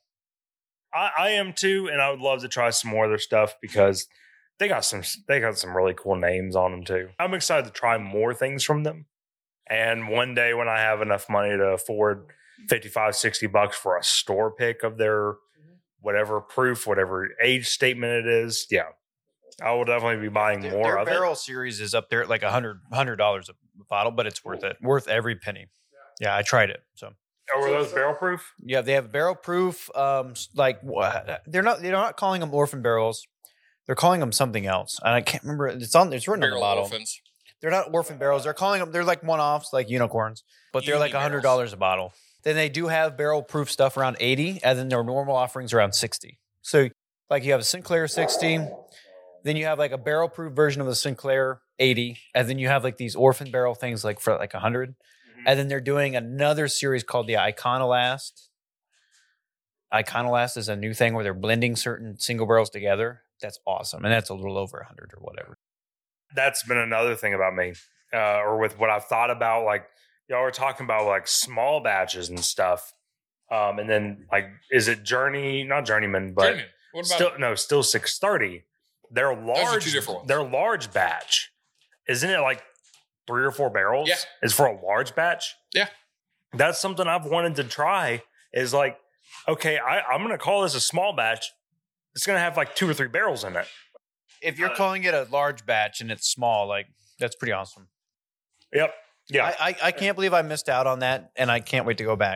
Speaker 3: I am too, and I would love to try some more of their stuff because they got some really cool names on them too. I'm excited to try more things from them. And one day when I have enough money to afford $55-$60 for a store pick of their whatever proof, whatever age statement it is, yeah, I will definitely be buying more
Speaker 4: their
Speaker 3: of it.
Speaker 4: Their barrel series is up there at like $100 a bottle, but it's worth it. Worth every penny. Yeah, I tried it. So.
Speaker 3: Oh, were those barrel proof?
Speaker 4: Yeah, they have barrel proof. They're not calling them orphan barrels. They're calling them something else, and I can't remember. It's written on the bottle.
Speaker 2: Orphans.
Speaker 4: They're not orphan barrels. They're calling them. They're like one-offs, like unicorns, but they're like $100 a bottle. Then they do have barrel proof stuff around 80, and then their normal offerings around 60. So, like you have a Sinclair 60, then you have like a barrel proof version of the Sinclair 80, and then you have like these orphan barrel things like for like 100. And then they're doing another series called the Iconolast. Iconolast is a new thing where they're blending certain single barrels together. That's awesome. And that's a little over 100 or whatever.
Speaker 3: That's been another thing about me, or with what I've thought about. Like, y'all were talking about like small batches and stuff. And then like, is it not Journeyman, but
Speaker 2: Journeyman. What about
Speaker 3: still 630. They're large.
Speaker 2: Two different ones.
Speaker 3: They're large batch. Isn't it like 3 or 4 barrels?
Speaker 2: Yeah.
Speaker 3: Is for a large batch?
Speaker 2: Yeah.
Speaker 3: That's something I've wanted to try is like, okay, I'm going to call this a small batch. It's going to have like 2 or 3 barrels in it.
Speaker 4: If you're calling it a large batch and it's small, like that's pretty awesome.
Speaker 3: Yep. Yeah.
Speaker 4: I can't believe I missed out on that, and I can't wait to go back.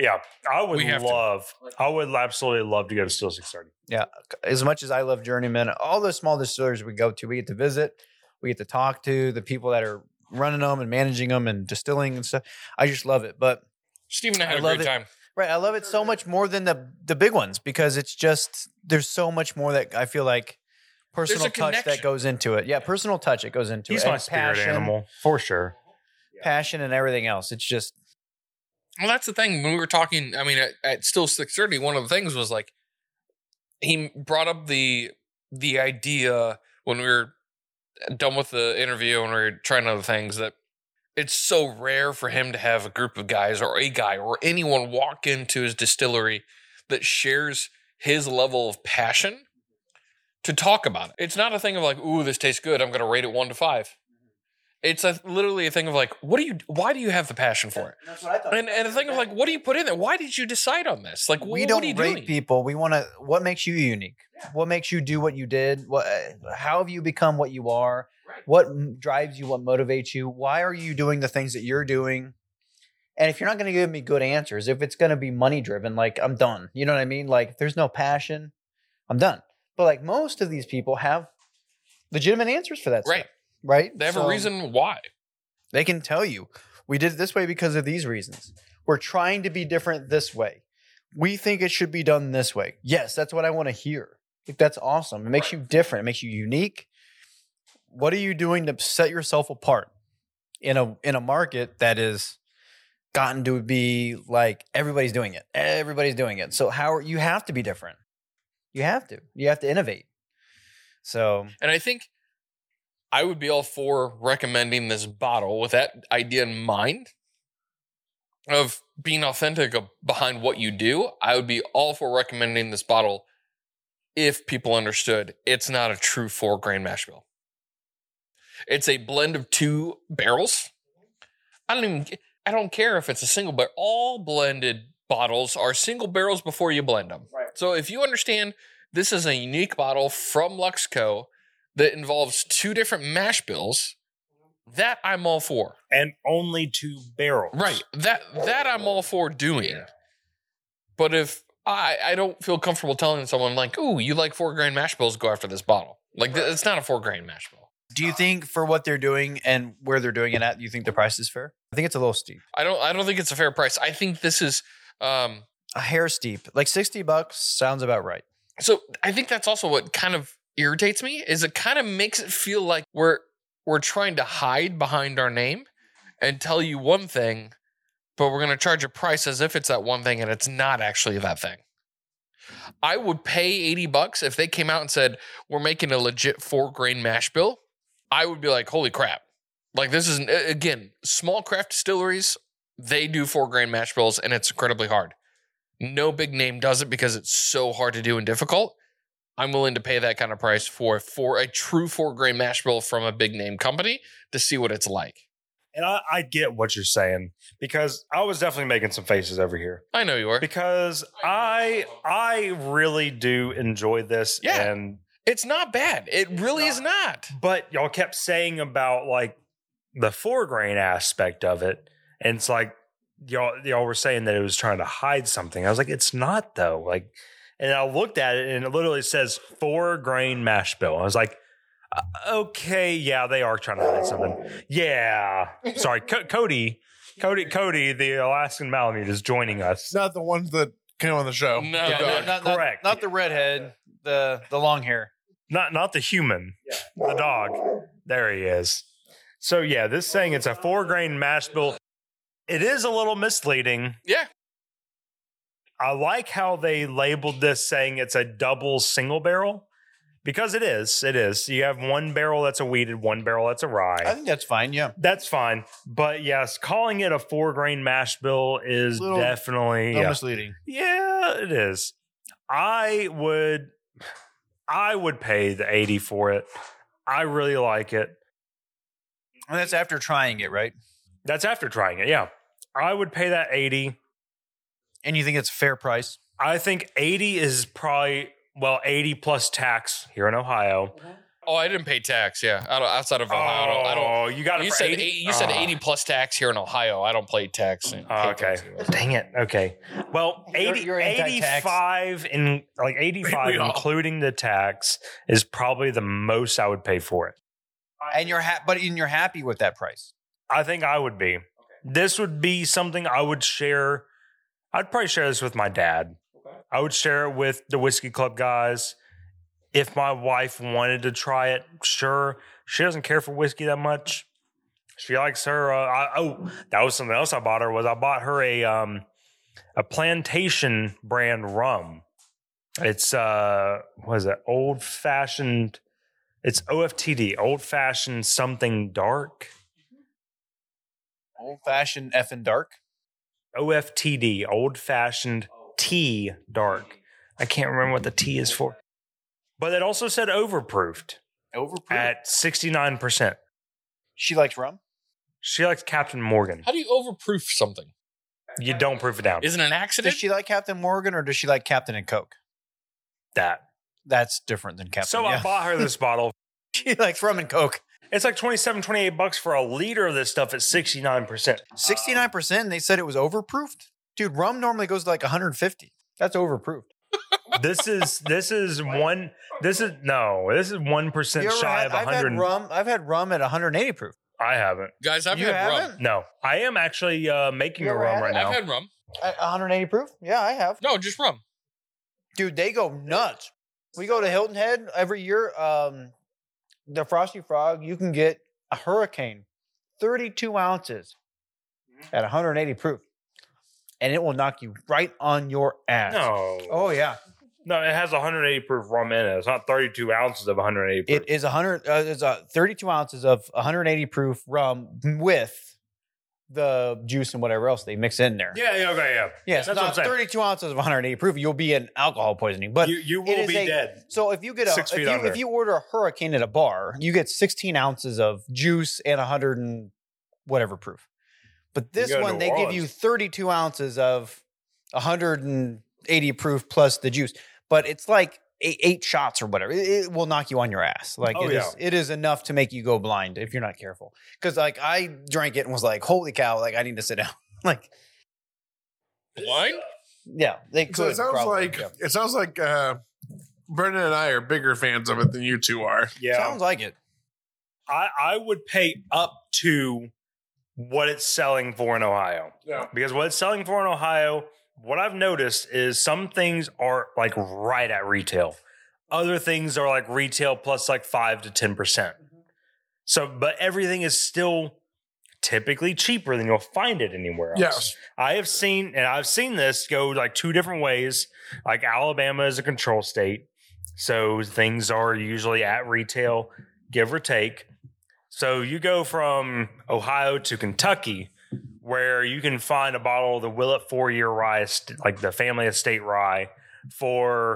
Speaker 3: Yeah, I would
Speaker 2: We have to.
Speaker 3: I would absolutely love to go to Still 630.
Speaker 4: Yeah. As much as I love Journeyman, all the small distilleries we go to, we get to visit, we get to talk to the people that are running them and managing them and distilling and stuff. I just love it. But
Speaker 2: Steve and I had
Speaker 4: I
Speaker 2: a
Speaker 4: love
Speaker 2: great
Speaker 4: it.
Speaker 2: time.
Speaker 4: right, I love it so much more than the big ones because it's just there's so much more that I feel like personal
Speaker 2: a
Speaker 4: touch that
Speaker 2: connection.
Speaker 4: goes into it. Yeah, personal touch it goes into
Speaker 3: He's
Speaker 4: it.
Speaker 3: my
Speaker 4: And
Speaker 3: spirit
Speaker 4: passion,
Speaker 3: animal for sure.
Speaker 4: passion and everything else. It's just
Speaker 2: Well, that's the thing. When we were talking, I mean, at Still 630, one of the things was like he brought up the idea when we were done with the interview and we were trying other things that it's so rare for him to have a group of guys or a guy or anyone walk into his distillery that shares his level of passion to talk about it. It's not a thing of like, ooh, this tastes good, I'm going to rate it 1 to 5. It's literally a thing of like, why do you have the passion for it?
Speaker 4: that's what I thought.
Speaker 2: And a thing of like, what do you put in there? Why did you decide on this? Like,
Speaker 4: We
Speaker 2: what
Speaker 4: don't
Speaker 2: are you
Speaker 4: rate
Speaker 2: doing?
Speaker 4: people. We want to. What makes you unique? What makes you do what you did? How have you become what you are? What drives you? What motivates you? Why are you doing the things that you're doing? And if you're not going to give me good answers, if it's going to be money driven, like I'm done. You know what I mean? Like if there's no passion, I'm done. But like most of these people have legitimate answers for that
Speaker 2: Right.
Speaker 4: stuff, right?
Speaker 2: They have
Speaker 4: So
Speaker 2: a reason why.
Speaker 4: They can tell you, we did it this way because of these reasons. We're trying to be different this way. We think it should be done this way. Yes, that's what I want to hear. Like, that's awesome. It makes you different. It makes you unique. What are you doing to set yourself apart in a market that is gotten to be like everybody's doing it. Everybody's doing it. So you have to be different. You have to innovate. So
Speaker 2: And I think I would be all for recommending this bottle with that idea in mind of being authentic behind what you do. I would be all for recommending this bottle if people understood it's not a true 4-grain mash bill. It's a blend of 2 barrels. I don't care if it's a single barrel. All blended bottles are single barrels before you blend them.
Speaker 4: Right.
Speaker 2: So if you understand this is a unique bottle from Luxco that involves 2 different mash bills, that I'm all for.
Speaker 3: And only 2 barrels.
Speaker 2: Right. That I'm all for doing.
Speaker 3: Yeah.
Speaker 2: But if I don't feel comfortable telling someone like, ooh, you like 4-grain mash bills, go after this bottle. Like it's not a 4-grain mash bill.
Speaker 4: do you think for what they're doing and where they're doing it at, do you think the price is fair? I think it's a little steep.
Speaker 2: I don't think it's a fair price. I think this is
Speaker 4: A hair steep. Like $60 sounds about right.
Speaker 2: so I think that's also what kind of irritates me is it kind of makes it feel like we're trying to hide behind our name and tell you one thing, but we're going to charge a price as if it's that one thing and it's not actually that thing. I would pay $80 if they came out and said, we're making a legit 4-grain mash bill. I would be like, holy crap. Like this is, again, small craft distilleries, they do 4-grain mash bills and it's incredibly hard. No big name does it because it's so hard to do and difficult. I'm willing to pay that kind of price for a true 4-grain mash bill from a big name company to see what it's like.
Speaker 3: And I get what you're saying because I was definitely making some faces over here
Speaker 2: I know you are.
Speaker 3: because I really do enjoy this.
Speaker 2: Yeah.
Speaker 3: And
Speaker 2: It's not bad. It really is not.
Speaker 3: but y'all kept saying about like the 4-grain aspect of it, and it's like y'all were saying that it was trying to hide something. I was like, it's not though. Like, and I looked at it and it literally says 4-grain mash bill. I was like, okay, yeah, they are trying to hide something. Yeah, sorry, Cody, the Alaskan Malamute is joining us.
Speaker 5: It's not the ones that came on the show.
Speaker 2: No.
Speaker 5: The dog.
Speaker 3: Correct.
Speaker 4: Not the redhead, the long hair.
Speaker 3: Not the human, the dog. There he is. So yeah, this saying it's a 4-grain mash bill. It is a little misleading.
Speaker 2: Yeah.
Speaker 3: I like how they labeled this saying it's a double single barrel because it is. It is. You have 1 barrel that's a wheated, 1 barrel that's a
Speaker 4: I
Speaker 3: rye.
Speaker 4: think that's fine. Yeah.
Speaker 3: That's fine. But yes, calling it a 4-grain mash bill is
Speaker 4: Little-
Speaker 3: definitely
Speaker 4: Misleading.
Speaker 3: yeah, it is. I would pay the 80 for it. I really like it.
Speaker 4: And that's after trying it, right?
Speaker 3: That's after trying it. Yeah. I would pay that 80.
Speaker 4: And you think it's a fair price?
Speaker 3: I think 80 is probably 80 plus tax here in Ohio.
Speaker 2: Oh, I didn't pay tax. Yeah, outside of Ohio, I don't.
Speaker 3: You got it
Speaker 2: You
Speaker 3: for
Speaker 2: said
Speaker 3: 80?
Speaker 2: you said 80 plus tax here in Ohio. I don't pay tax. And pay
Speaker 3: Okay.
Speaker 2: tax.
Speaker 3: Dang it. Okay. Well,
Speaker 4: You're anti-tax.
Speaker 3: 85 in like 85
Speaker 5: We all-
Speaker 3: including the tax is probably the most I would pay for it.
Speaker 4: And you're happy with that price.
Speaker 3: I think I would be. This would be something I would share. I'd probably share this with my dad. I would share it with the Whiskey Club guys. If my wife wanted to try it, sure. She doesn't care for whiskey that much. She likes her. That was something else I bought her. I bought her a plantation brand rum. It's what is it? Old fashioned. It's OFTD, old fashioned something dark.
Speaker 4: Old fashioned effing dark.
Speaker 3: OFTD, old fashioned tea dark. I can't remember what the T is for. But it also said overproofed
Speaker 4: Overproof.
Speaker 3: at 69%.
Speaker 4: She likes rum.
Speaker 3: She likes Captain Morgan.
Speaker 2: How do you overproof something?
Speaker 3: You don't proof it down.
Speaker 2: Is it an
Speaker 4: Does
Speaker 2: accident?
Speaker 4: she like Captain Morgan or does she like Captain and Coke?
Speaker 3: That.
Speaker 4: That's different than Captain.
Speaker 3: So I bought her this bottle.
Speaker 4: She likes rum and Coke.
Speaker 3: It's like $28 for a liter of this stuff at 69%.
Speaker 4: 69%. And they said it was overproofed. Dude, rum normally goes to like 150. That's overproofed.
Speaker 3: This is 1% shy of 100.
Speaker 4: I've had rum at 180 proof.
Speaker 3: I haven't.
Speaker 2: Guys, I've
Speaker 4: You
Speaker 2: had rum.
Speaker 4: haven't?
Speaker 3: No, I am actually making
Speaker 4: You
Speaker 3: a
Speaker 4: ever
Speaker 3: rum
Speaker 4: had
Speaker 3: right
Speaker 4: it?
Speaker 3: now.
Speaker 2: I've had rum.
Speaker 4: At 180 proof? Yeah, I have.
Speaker 2: No, just rum.
Speaker 4: Dude, they go nuts. We go to Hilton Head every year. The Frosty Frog, you can get a Hurricane, 32 ounces at 180 proof. And it will knock you right on your ass.
Speaker 3: No.
Speaker 4: Oh, yeah.
Speaker 3: No, it has 180 proof rum in it. It's not 32 ounces of 180 proof.
Speaker 4: It is 32 ounces of 180 proof rum with the juice and whatever else they mix in there.
Speaker 3: Yeah, okay, yeah.
Speaker 4: Yes,
Speaker 3: That's what I'm
Speaker 4: not
Speaker 3: saying.
Speaker 4: 32 ounces of 180 proof. You'll be in alcohol poisoning. But
Speaker 3: You
Speaker 4: it
Speaker 3: will
Speaker 4: is
Speaker 3: be dead.
Speaker 4: So if you get
Speaker 3: 6 feet under.
Speaker 4: if you order a Hurricane at a bar, you get 16 ounces of juice and 100 and whatever proof. But this
Speaker 3: go to
Speaker 4: one,
Speaker 3: New
Speaker 4: they give
Speaker 3: Orleans.
Speaker 4: you 32 ounces of 180 proof plus the juice. But it's like eight shots or whatever. It will knock you on your ass. Like
Speaker 3: Oh,
Speaker 4: it is enough to make you go blind if you're not careful. Because like I drank it and was like, holy cow! Like I need to sit down. Like
Speaker 2: Blind?
Speaker 4: yeah, they could.
Speaker 5: So it sounds
Speaker 4: probably,
Speaker 5: like
Speaker 4: yeah.
Speaker 5: Brendan and I are bigger fans of it than you two are.
Speaker 3: Yeah.
Speaker 4: Sounds like it.
Speaker 3: I would pay up to what it's selling for in Ohio.
Speaker 5: Yeah.
Speaker 3: Because what it's selling for in Ohio, what I've noticed is some things are like right at retail. Other things are like retail plus like 5 to 10%. So, but everything is still typically cheaper than you'll find it anywhere else.
Speaker 5: Yes.
Speaker 3: I've seen this go like two different ways. Like Alabama is a control state. So things are usually at retail, give or take. So you go from Ohio to Kentucky, where you can find a bottle of the Willet 4-year rye, like the family estate rye, for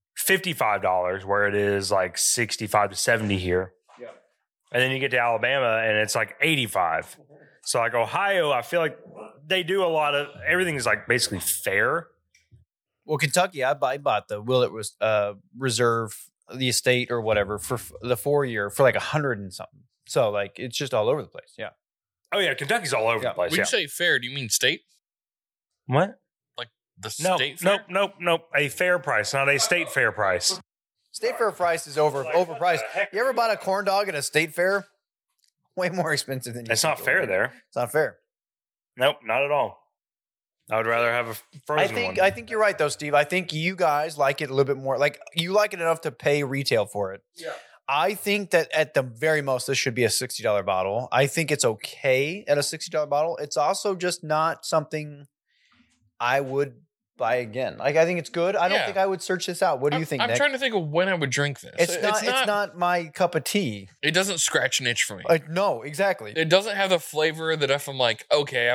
Speaker 3: $55, where it is like 65 to 70 here.
Speaker 5: Yeah.
Speaker 3: And then you get to Alabama and it's like 85. So like Ohio, I feel like they do a lot of, everything is like basically fair.
Speaker 4: Well, Kentucky, I bought the Willet Reserve, the estate or whatever for the 4-year for like 100 and something. So like it's just all over the place. Yeah.
Speaker 3: Oh yeah, Kentucky's all over
Speaker 4: Yeah.
Speaker 3: the place.
Speaker 2: When
Speaker 3: Yeah.
Speaker 2: you say fair, do you mean state?
Speaker 3: What?
Speaker 2: The
Speaker 3: No,
Speaker 2: state fair?
Speaker 3: nope. A fair price, not a state fair price.
Speaker 4: State fair price is overpriced. You ever bought a corn dog at a state fair? Way more expensive than you
Speaker 3: It's
Speaker 4: think
Speaker 3: not
Speaker 4: it
Speaker 3: fair
Speaker 4: would be.
Speaker 3: there.
Speaker 4: It's not fair.
Speaker 3: Nope, not at all. I would rather have a frozen one.
Speaker 4: I think you're right though, Steve. I think you guys like it a little bit more. Like you like it enough to pay retail for it.
Speaker 5: Yeah.
Speaker 4: I think that at the very most, this should be a $60 bottle. I think it's okay at a $60 bottle. It's also just not something I would buy again. Like I think it's good. I don't
Speaker 2: Yeah.
Speaker 4: think I would search this out. What do you think,
Speaker 2: I'm
Speaker 4: Nick?
Speaker 2: trying to think of when I would drink this.
Speaker 4: It's not my cup of tea.
Speaker 2: It doesn't scratch an itch for me.
Speaker 4: No, exactly.
Speaker 2: It doesn't have the flavor that if I'm like, okay,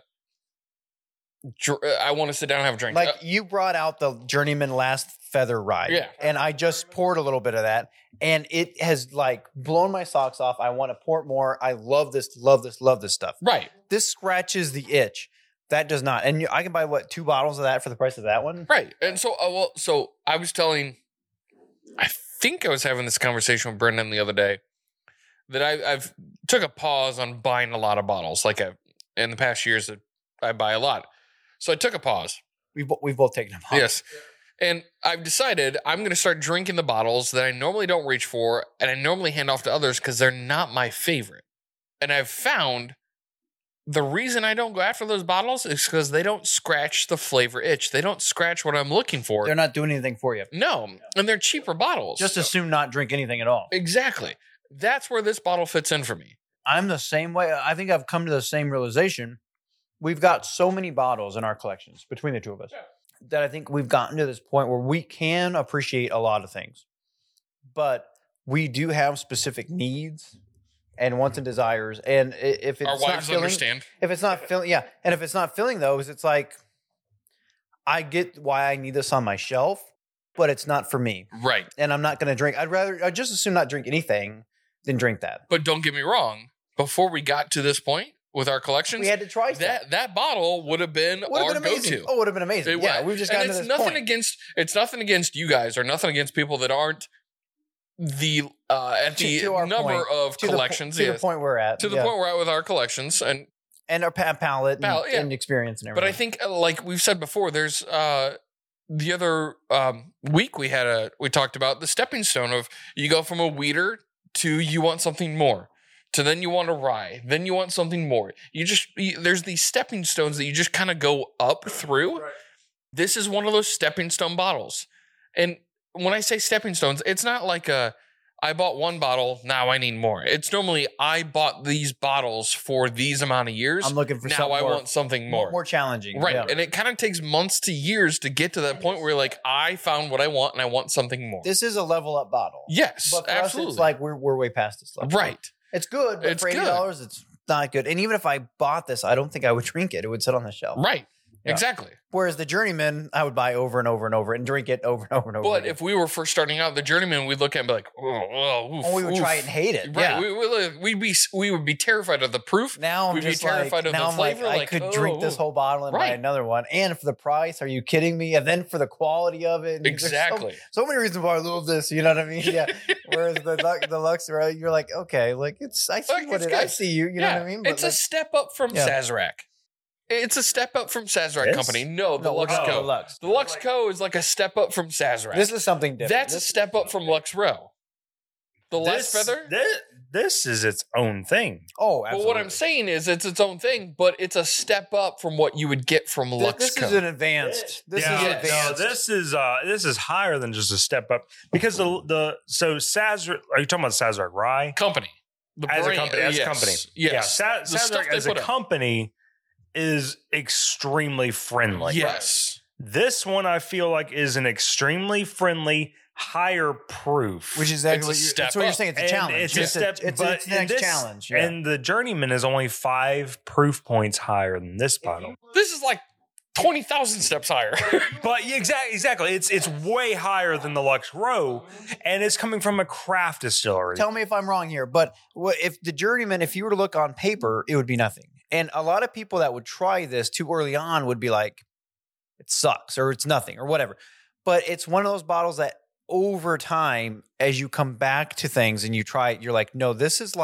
Speaker 2: I want to sit down and have a drink.
Speaker 4: Like you brought out the Journeyman Last Feather Rye.
Speaker 2: Yeah.
Speaker 4: And I just poured a little bit of that. And it has like blown my socks off. I want to pour it more. I love this stuff.
Speaker 2: right.
Speaker 4: This scratches the itch. That does not. And I can buy 2 bottles of that for the price of that one?
Speaker 2: Right. And so, so I was telling, I think I was having this conversation with Brendan the other day that I've took a pause on buying a lot of bottles. Like in the past years, I buy a lot. So I took a pause.
Speaker 4: We've both taken a pause.
Speaker 2: Yes. And I've decided I'm going to start drinking the bottles that I normally don't reach for and I normally hand off to others because they're not my favorite. And I've found the reason I don't go after those bottles is because they don't scratch the flavor itch. They don't scratch what I'm looking for.
Speaker 4: They're not doing anything for you.
Speaker 2: No. And they're cheaper bottles.
Speaker 4: Just assume not drink anything at all.
Speaker 2: Exactly. That's where this bottle fits in for me.
Speaker 4: I'm the same way. I think I've come to the same realization. We've got so many bottles in our collections between the two of us that I think we've gotten to this point where we can appreciate a lot of things, but we do have specific needs and wants and desires. And if it's
Speaker 2: Our
Speaker 4: not
Speaker 2: wives
Speaker 4: filling,
Speaker 2: understand.
Speaker 4: if it's not filling, yeah, and if it's not filling those, it's like I get why I need this on my shelf, but it's not for me,
Speaker 2: Right.
Speaker 4: and I'm not going to drink. I'd just assume not drink anything than drink that.
Speaker 2: But don't get me wrong. Before we got to this point with our collections,
Speaker 4: We had to try stuff.
Speaker 2: that bottle would have been
Speaker 4: Would
Speaker 2: our
Speaker 4: have been amazing.
Speaker 2: go-to.
Speaker 4: Oh, would have been amazing.
Speaker 2: It
Speaker 4: Yeah,
Speaker 2: would.
Speaker 4: we've just
Speaker 2: And
Speaker 4: gotten to
Speaker 2: it's
Speaker 4: this
Speaker 2: nothing
Speaker 4: point.
Speaker 2: it's nothing against you guys or nothing against people that aren't the at the
Speaker 4: To our
Speaker 2: number
Speaker 4: point.
Speaker 2: of
Speaker 4: To the
Speaker 2: collections.
Speaker 4: to the
Speaker 2: yes.
Speaker 4: point we're at.
Speaker 2: To the
Speaker 4: yeah.
Speaker 2: point we're at with our collections, and
Speaker 4: and our palate and,
Speaker 2: Palate, yeah.
Speaker 4: and experience and
Speaker 2: but
Speaker 4: everything.
Speaker 2: I think like we've said before, there's the other week we talked about the stepping stone of you go from a weeder to you want something more. To then you want a rye, then you want something more. There's these stepping stones that you just kind of go up through.
Speaker 5: Right.
Speaker 2: This is one of those stepping stone bottles. And when I say stepping stones, it's not like I bought one bottle, now I need more. It's normally I bought these bottles for these amount of years.
Speaker 4: I'm looking for
Speaker 2: now
Speaker 4: something
Speaker 2: I
Speaker 4: more,
Speaker 2: want something more.
Speaker 4: more challenging.
Speaker 2: Right.
Speaker 4: Yeah.
Speaker 2: And it kind of takes months to years to get to that point where you're like, I found what I want and I want something more.
Speaker 4: This is a level up bottle.
Speaker 2: Yes,
Speaker 4: But for
Speaker 2: absolutely.
Speaker 4: us, it's like we're way past this level.
Speaker 2: Right.
Speaker 4: It's good, but
Speaker 2: It's
Speaker 4: for
Speaker 2: good.
Speaker 4: $80, it's not good. And even if I bought this, I don't think I would drink it. It would sit on the shelf.
Speaker 2: Right.
Speaker 4: Yeah.
Speaker 2: Exactly.
Speaker 4: Whereas the Journeyman, I would buy over and over and over and drink it over and over and over.
Speaker 2: But
Speaker 4: again.
Speaker 2: if we were first starting out, the Journeyman, we'd look at it and be like, oof,
Speaker 4: we would try
Speaker 2: oof.
Speaker 4: it and hate it.
Speaker 2: Right.
Speaker 4: Yeah.
Speaker 2: We would be terrified of the proof.
Speaker 4: Now I'm
Speaker 2: We'd be
Speaker 4: just
Speaker 2: terrified of
Speaker 4: now
Speaker 2: the
Speaker 4: I'm like,
Speaker 2: flavor,
Speaker 4: I
Speaker 2: like,
Speaker 4: could drink this
Speaker 2: oh.
Speaker 4: whole bottle and buy
Speaker 2: Right.
Speaker 4: another one. And for the price, are you kidding me? And then for the quality of it. There's
Speaker 2: Exactly.
Speaker 4: So many reasons why I love this. You know what I mean? Yeah. Whereas the Luxor, you're like, okay, like I see
Speaker 2: Like,
Speaker 4: what
Speaker 2: it's
Speaker 4: it. I
Speaker 2: good.
Speaker 4: see you. You know what I mean?
Speaker 2: It's a
Speaker 4: like,
Speaker 2: step up from
Speaker 4: Yeah.
Speaker 2: Sazerac. It's a step up from Sazerac
Speaker 3: This?
Speaker 2: Company. No, the
Speaker 4: no,
Speaker 2: Lux
Speaker 4: no,
Speaker 2: Co.
Speaker 4: Lux.
Speaker 2: The Lux Co. is like a step up from Sazerac.
Speaker 4: This is something different.
Speaker 2: That's a step up from Lux Row. The last
Speaker 3: This-
Speaker 2: feather.
Speaker 3: This is its own thing.
Speaker 4: Oh,
Speaker 2: But
Speaker 4: absolutely.
Speaker 2: what I'm saying is it's its own thing, but it's a step up from what you would get from Lux
Speaker 4: This
Speaker 2: Co.
Speaker 4: is an advanced. This
Speaker 3: Yeah,
Speaker 4: is
Speaker 2: Yes.
Speaker 4: advanced.
Speaker 3: no, this is higher than just a step up because so Sazerac. Are you talking about Sazerac Rye
Speaker 2: company. The
Speaker 3: as a
Speaker 2: brand-
Speaker 3: company? As
Speaker 2: yes.
Speaker 3: a company,
Speaker 2: Yes.
Speaker 3: Yeah,
Speaker 2: The stuff
Speaker 3: Sazerac
Speaker 2: they
Speaker 3: as a
Speaker 2: put out.
Speaker 3: company is extremely friendly.
Speaker 2: Yes.
Speaker 3: This one I feel like is an extremely friendly, higher proof,
Speaker 4: Which is exactly
Speaker 2: It's a
Speaker 4: what
Speaker 2: step
Speaker 4: that's what you're
Speaker 2: up.
Speaker 4: saying. It's a
Speaker 3: And
Speaker 4: challenge.
Speaker 3: It's a step,
Speaker 4: It's
Speaker 3: but
Speaker 4: the next
Speaker 3: this-
Speaker 4: challenge. Yeah.
Speaker 3: And the Journeyman is only 5 proof points higher than this bottle.
Speaker 2: This is like 20,000 steps higher.
Speaker 3: But yeah, exactly, it's way higher than the Lux Row, and it's coming from a craft distillery.
Speaker 4: Tell me if I'm wrong here, but if the Journeyman, if you were to look on paper, it would be nothing. And a lot of people that would try this too early on would be like, it sucks or it's nothing or whatever. But it's one of those bottles that over time, as you come back to things and you try it, you're like, no, this is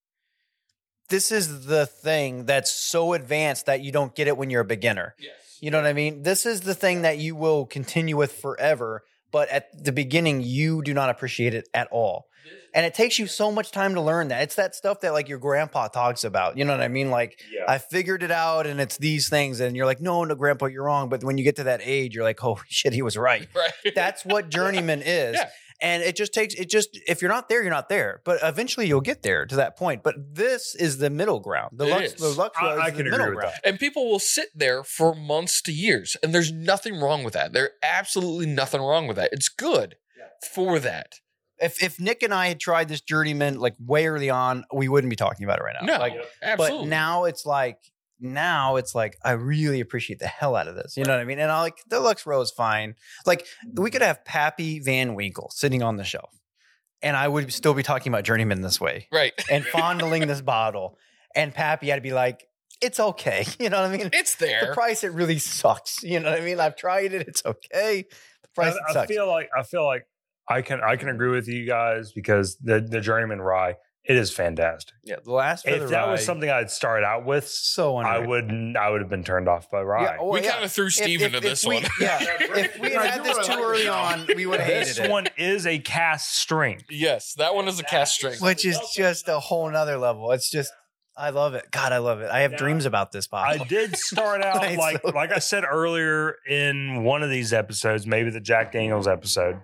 Speaker 4: the thing that's so advanced that you don't get it when you're a beginner.
Speaker 2: Yes.
Speaker 4: You know what I mean? This is the thing that you will continue with forever. But at the beginning, you do not appreciate it at all. And it takes you so much time to learn that. It's that stuff that like your grandpa talks about. You know what I mean? Like,
Speaker 3: Yeah.
Speaker 4: I figured it out and it's these things. And you're like, no, grandpa, you're wrong. But when you get to that age, you're like, oh shit, he was right.
Speaker 2: Right.
Speaker 4: That's what Journeyman is.
Speaker 2: Yeah.
Speaker 4: And if you're not there, you're not there. But eventually you'll get there to that point. But this is the middle ground. The
Speaker 2: It
Speaker 4: Lux,
Speaker 2: is.
Speaker 4: the Lux Row
Speaker 3: I
Speaker 4: is
Speaker 3: can
Speaker 4: the
Speaker 3: agree
Speaker 4: middle
Speaker 3: with
Speaker 4: ground.
Speaker 3: that.
Speaker 2: And people will sit there for months to years, and there's nothing wrong with that. There's absolutely nothing wrong with that. It's good for that.
Speaker 4: If Nick and I had tried this Journeyman like way early on, we wouldn't be talking about it right now.
Speaker 2: No,
Speaker 4: Like,
Speaker 2: absolutely.
Speaker 4: but now it's like I really appreciate the hell out of this. You know what I mean? And I like the Lux Row is fine. Like we could have Pappy Van Winkle sitting on the shelf, and I would still be talking about Journeyman this way
Speaker 2: right.
Speaker 4: and fondling this bottle. And Pappy had to be like, it's okay. You know what I mean?
Speaker 2: It's
Speaker 4: The
Speaker 2: there.
Speaker 4: price, it really sucks. You know what I mean? I've tried it. It's okay. The price it
Speaker 3: I
Speaker 4: sucks.
Speaker 3: feel like I can agree with you guys because the Journeyman Rye, it is fantastic.
Speaker 4: Yeah, the last
Speaker 3: If that was something I'd started out with,
Speaker 4: so
Speaker 3: I
Speaker 4: underrated.
Speaker 3: would have been turned off by Rye.
Speaker 4: Yeah,
Speaker 2: we kind of threw Steve into this
Speaker 4: we,
Speaker 2: one.
Speaker 4: Yeah, if we had had this too early on, we would have hated
Speaker 3: This
Speaker 4: it.
Speaker 3: one is a cast strength.
Speaker 2: Yes, that one is a cast strength.
Speaker 4: Which is just a whole nother level. It's just, I love it. God, I love it. I have dreams about this
Speaker 3: I
Speaker 4: bottle.
Speaker 3: did start out
Speaker 4: It's
Speaker 3: like
Speaker 4: so
Speaker 3: I said earlier in one of these episodes, maybe the Jack Daniels episode.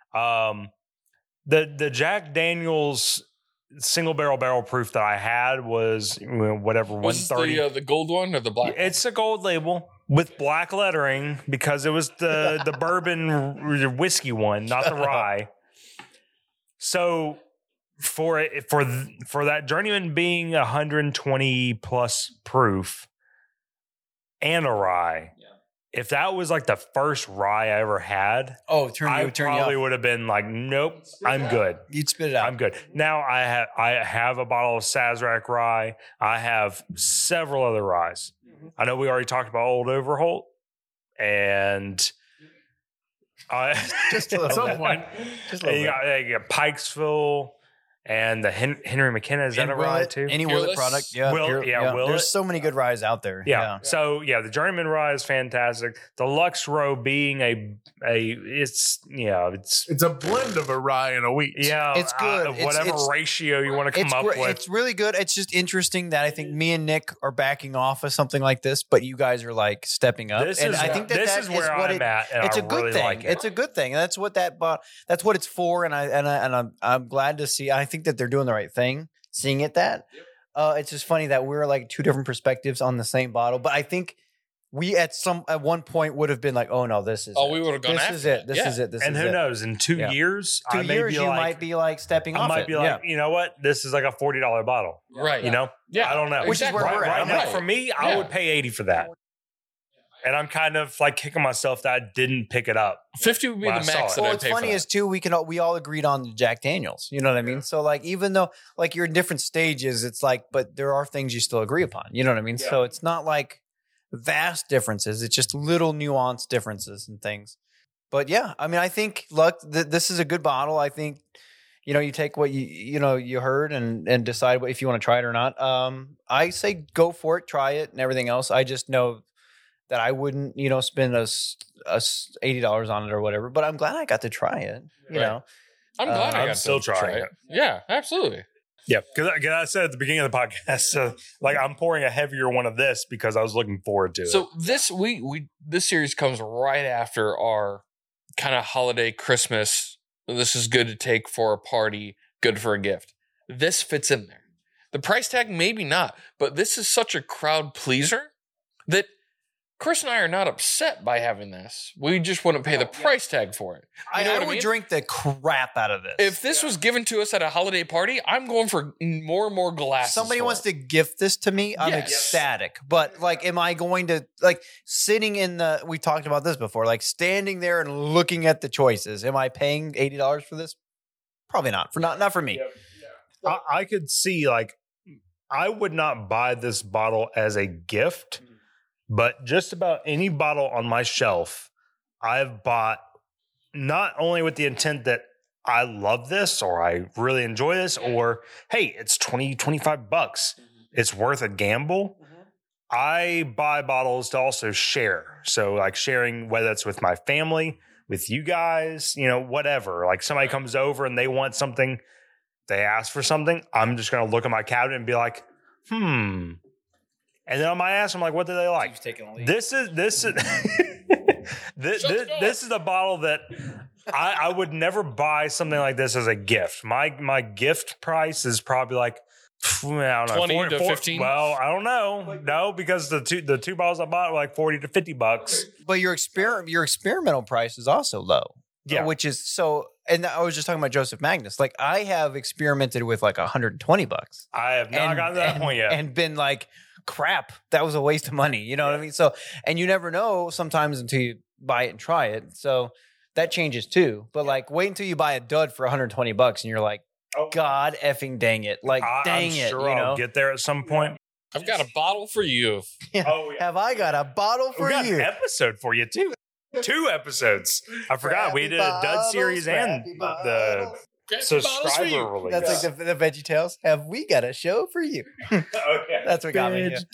Speaker 3: The Jack Daniels single barrel proof that I had was whatever
Speaker 2: Was
Speaker 3: 130.
Speaker 2: the gold one or the black?
Speaker 3: It's a gold label with black lettering because it was the bourbon whiskey one, not the rye. So for that Journeyman being 120 plus proof and a rye, if that was like the first rye I ever had,
Speaker 4: Oh,
Speaker 3: I
Speaker 4: turn
Speaker 3: probably
Speaker 4: you
Speaker 3: would have been like, nope, I'm good.
Speaker 4: You'd spit it out.
Speaker 3: I'm good. Now I have a bottle of Sazerac rye. I have several other ryes. I know we already talked about Old Overholt, and
Speaker 4: Just a little
Speaker 5: At some
Speaker 4: bit.
Speaker 5: point,
Speaker 4: Just a little bit.
Speaker 3: you got Pikesville and the Henry McKenna. Is that a rye too?
Speaker 4: Any
Speaker 2: Peerless?
Speaker 4: Willet product? Yeah.
Speaker 3: Willet.
Speaker 4: There's so many good ryes out there.
Speaker 3: Yeah. So the Journeyman rye is fantastic. The Lux Row being it's
Speaker 5: it's a blend of a rye and a wheat.
Speaker 4: It's good.
Speaker 3: Whatever
Speaker 4: It's-
Speaker 3: ratio you want to come up with.
Speaker 4: It's really good. It's just interesting that I think me and Nick are backing off of something like this, but you guys are like stepping up.
Speaker 3: This
Speaker 4: and
Speaker 3: is
Speaker 4: I think that
Speaker 3: this
Speaker 4: that
Speaker 3: is where
Speaker 4: what
Speaker 3: I'm at, and
Speaker 4: it's
Speaker 3: I
Speaker 4: a good
Speaker 3: really
Speaker 4: thing.
Speaker 3: like it.
Speaker 4: It's a good thing. That's what that's what it's for. And I'm glad to see. I think that they're doing the right thing. Seeing it that it's just funny that we're like two different perspectives on the same bottle, but I think we at one point would have been like, oh no, this is
Speaker 2: Oh,
Speaker 4: it.
Speaker 2: we would have gone
Speaker 4: This
Speaker 2: after
Speaker 4: is it.
Speaker 2: that.
Speaker 4: This
Speaker 2: Yeah.
Speaker 4: is it. This
Speaker 3: And
Speaker 4: is
Speaker 3: who
Speaker 4: it.
Speaker 3: knows? In 2
Speaker 4: Yeah.
Speaker 3: years,
Speaker 4: 2
Speaker 3: I may
Speaker 4: years
Speaker 3: be
Speaker 4: you
Speaker 3: like,
Speaker 4: might be like stepping
Speaker 3: I
Speaker 4: off
Speaker 3: might
Speaker 4: it.
Speaker 3: be like, you know what? This is like a $40 bottle.
Speaker 2: Right.
Speaker 3: You know?
Speaker 2: Yeah.
Speaker 3: I don't know.
Speaker 4: Which is where
Speaker 3: right,
Speaker 4: we're at.
Speaker 3: right
Speaker 4: I'm
Speaker 3: now,
Speaker 2: right.
Speaker 3: for me, I
Speaker 2: Yeah.
Speaker 3: would pay 80 for that. And I'm kind of like kicking myself that I didn't pick it up.
Speaker 2: 50 would be
Speaker 3: When I
Speaker 2: the
Speaker 3: saw
Speaker 2: max
Speaker 3: it.
Speaker 2: that
Speaker 4: Well,
Speaker 2: I'd
Speaker 4: what's
Speaker 2: pay
Speaker 4: funny
Speaker 2: for that.
Speaker 4: is too we all agreed on the Jack Daniels. You know what I mean? So like even though like you're in different stages, it's like but there are things you still agree upon. You know what I mean? So it's not like vast differences. It's just little nuanced differences and things. But yeah, I mean, I think this is a good bottle. I think you take what you heard and decide if you want to try it or not. I say go for it, try it, and everything else. I just know that I wouldn't spend us $80 on it or whatever. But I'm glad I got to try it. You
Speaker 2: Right.
Speaker 4: know.
Speaker 2: I'm glad I
Speaker 3: I'm
Speaker 2: got
Speaker 3: still
Speaker 2: to try
Speaker 3: trying
Speaker 2: it.
Speaker 3: it.
Speaker 2: Yeah, absolutely.
Speaker 3: Yeah. Because I said at the beginning of the podcast, like I'm pouring a heavier one of this because I was looking forward to it.
Speaker 2: So this this series comes right after our kind of holiday Christmas. This is good to take for a party, good for a gift. This fits in there. The price tag, maybe not, but this is such a crowd pleaser that Chris and I are not upset by having this. We just wouldn't pay the price tag for it. You know
Speaker 4: I
Speaker 2: what I
Speaker 4: would
Speaker 2: mean?
Speaker 4: drink the crap out of this.
Speaker 2: If this was given to us at a holiday party, I'm going for more and more glasses.
Speaker 4: somebody
Speaker 2: for
Speaker 4: wants
Speaker 2: it.
Speaker 4: to gift this to me, I'm
Speaker 2: Yes.
Speaker 4: ecstatic. But like, am I going to sitting in we talked about this before, like standing there and looking at the choices? Am I paying $80 for this? Probably not. Not for me.
Speaker 3: I could see I would not buy this bottle as a gift, but just about any bottle on my shelf, I've bought not only with the intent that I love this or I really enjoy this or, hey, it's 20, 25 bucks. It's worth a gamble. I buy bottles to also share. So like sharing, whether it's with my family, with you guys, whatever. Like somebody comes over and they want something, they ask for something. I'm just going to look at my cabinet and be like, and then I might ask them, like, what do they like? This is this is a bottle that I would never buy something like this as a gift. My gift price is probably like, I don't know,
Speaker 2: 20 to 15?
Speaker 3: Well, I don't know. No, because the two bottles I bought were like 40 to 50 bucks.
Speaker 4: But your experimental price is also low.
Speaker 3: Yeah.
Speaker 4: Which is so. And I was just talking about Joseph Magnus. Like I have experimented with like $120.
Speaker 3: I have not gotten to that point yet.
Speaker 4: And been like, crap, that was a waste of money. You know what I mean? So, and you never know sometimes until you buy it and try it. So that changes too. But like, wait until you buy a dud for $120 and you're like, God effing dang it. Like, dang
Speaker 3: I'm
Speaker 4: it.
Speaker 3: sure I'll get there at some point.
Speaker 2: I've got a bottle for you.
Speaker 4: Yeah.
Speaker 3: Oh, yeah.
Speaker 4: Have I got a bottle for
Speaker 3: We got
Speaker 4: you?
Speaker 3: an episode for you too. 2 episodes. I forgot we did a Dud series and the subscriber release.
Speaker 4: That's like the Veggie Tales. Have we got a show for you?
Speaker 3: Okay.
Speaker 4: That's what got me. Yeah.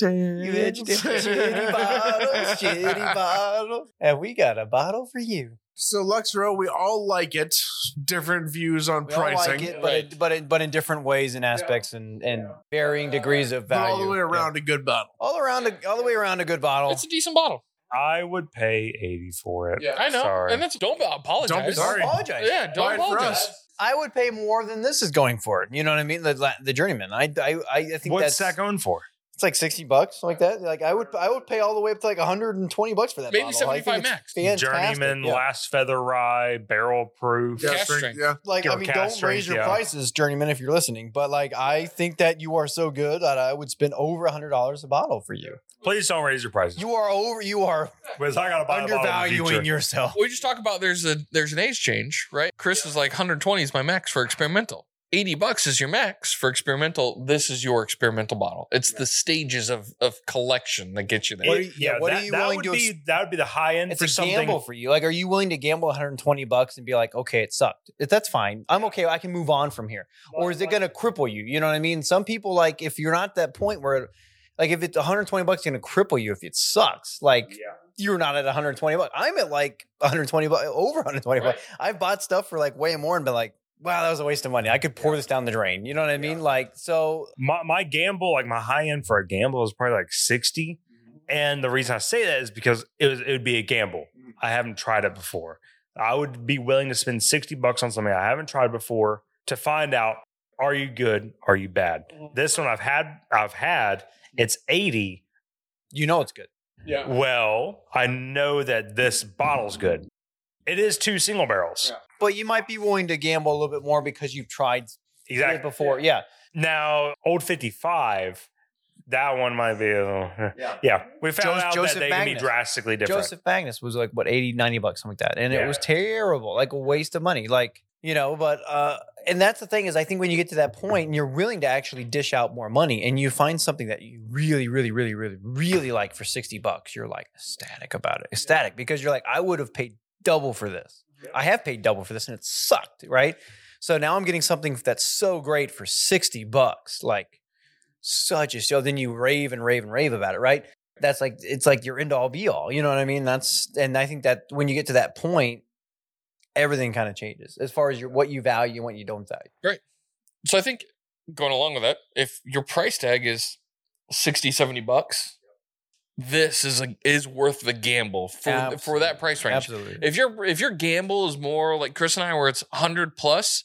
Speaker 4: Shitty bottles. Have we got a bottle for you?
Speaker 5: So Luxro, we all like it. Different views on
Speaker 4: We all
Speaker 5: pricing.
Speaker 4: like it, but in different ways and aspects and varying degrees of
Speaker 5: But
Speaker 4: value.
Speaker 5: all the way around a good bottle.
Speaker 4: All the way around a good bottle.
Speaker 2: It's a decent bottle.
Speaker 3: I would pay 80 for it.
Speaker 5: Yeah.
Speaker 2: I know.
Speaker 3: Sorry.
Speaker 2: And that's don't apologize.
Speaker 5: Don't be sorry.
Speaker 4: Apologize.
Speaker 2: Yeah,
Speaker 5: Buy
Speaker 2: don't
Speaker 5: it for
Speaker 2: apologize.
Speaker 5: us.
Speaker 4: I would pay more than this is going for. You know what I mean? The Journeyman. I think
Speaker 3: What's
Speaker 4: that's
Speaker 3: that going for?
Speaker 4: it's like $60 like that. Like I would pay all the way up to like $120 for that.
Speaker 2: Maybe
Speaker 4: bottle. I think
Speaker 2: 75
Speaker 4: it's
Speaker 2: max.
Speaker 4: Fantastic.
Speaker 3: Journeyman,
Speaker 4: Yeah.
Speaker 3: Last Feather Rye, barrel proof.
Speaker 5: Yeah,
Speaker 2: Cast
Speaker 5: strength,
Speaker 2: strength.
Speaker 5: yeah.
Speaker 4: Like
Speaker 3: Your
Speaker 4: I mean,
Speaker 3: cast
Speaker 4: don't raise
Speaker 3: strength,
Speaker 4: your
Speaker 3: yeah.
Speaker 4: prices, Journeyman, if you're listening. But like I think that you are so good that I would spend over $100 a bottle for you.
Speaker 3: Please don't raise your prices.
Speaker 4: You are
Speaker 3: Because I gotta buy a bottle in the
Speaker 4: undervaluing
Speaker 3: future.
Speaker 4: yourself.
Speaker 2: We just talk about there's an age change, right? Chris is like 120 is my max for experimental. $80 is your max for experimental. This is your experimental bottle. It's the stages of collection that get you there.
Speaker 4: What are you-
Speaker 3: Yeah,
Speaker 4: what are
Speaker 3: that,
Speaker 4: you
Speaker 3: that
Speaker 4: willing
Speaker 3: would
Speaker 4: to
Speaker 3: be that would be the high end
Speaker 4: It's
Speaker 3: for
Speaker 4: a
Speaker 3: something.
Speaker 4: gamble for you. Like, are you willing to gamble $120 and be like, okay, it sucked? That's fine. I'm okay. I can move on from here. Or is it going to cripple you? You know what I mean? Some people, like, if you're not at that point where, like, if it's $120 going to cripple you if it sucks, like, you're not at $120. I'm at like $120, over $120.
Speaker 2: Right.
Speaker 4: I've bought stuff for like way more and been like, wow, that was a waste of money. I could pour this down the drain. You know what I mean? Like, so
Speaker 3: My gamble, like my high end for a gamble, is probably like 60. And the reason I say that is because it would be a gamble. I haven't tried it before. I would be willing to spend $60 on something I haven't tried before to find out, are you good? Are you bad? This one I've had, it's 80.
Speaker 4: you know it's good.
Speaker 2: Yeah.
Speaker 3: Well, I know that this bottle's good. It is 2 single barrels.
Speaker 4: But you might be willing to gamble a little bit more because you've tried it
Speaker 3: Exactly.
Speaker 4: before. Yeah.
Speaker 3: Now, Old 55, that one might be a little, yeah. We found out
Speaker 4: Joseph
Speaker 3: that they can be
Speaker 4: Magnus.
Speaker 3: drastically different.
Speaker 4: Joseph Magnus was like, what, $80, $90, something like that. And
Speaker 3: Yeah.
Speaker 4: it was terrible, like a waste of money. Like, you know, but, and that's the thing is I think when you get to that point and you're willing to actually dish out more money and you find something that you really, really, really, really, really like for $60, you're like ecstatic about it. Ecstatic because you're like, I would have paid double for this. I have paid double for this and it sucked, right? So now I'm getting something that's so great for $60, like such a show. Then you rave and rave and rave about it, right? That's like, it's like your end all be all. You know what I mean? And I think that when you get to that point, everything kind of changes as far as what you value and what you don't value.
Speaker 2: So I think going along with that, if your price tag is $60-$70, this is worth the gamble for that price range.
Speaker 4: Absolutely.
Speaker 2: If your gamble is more like Chris and I, where it's 100 plus,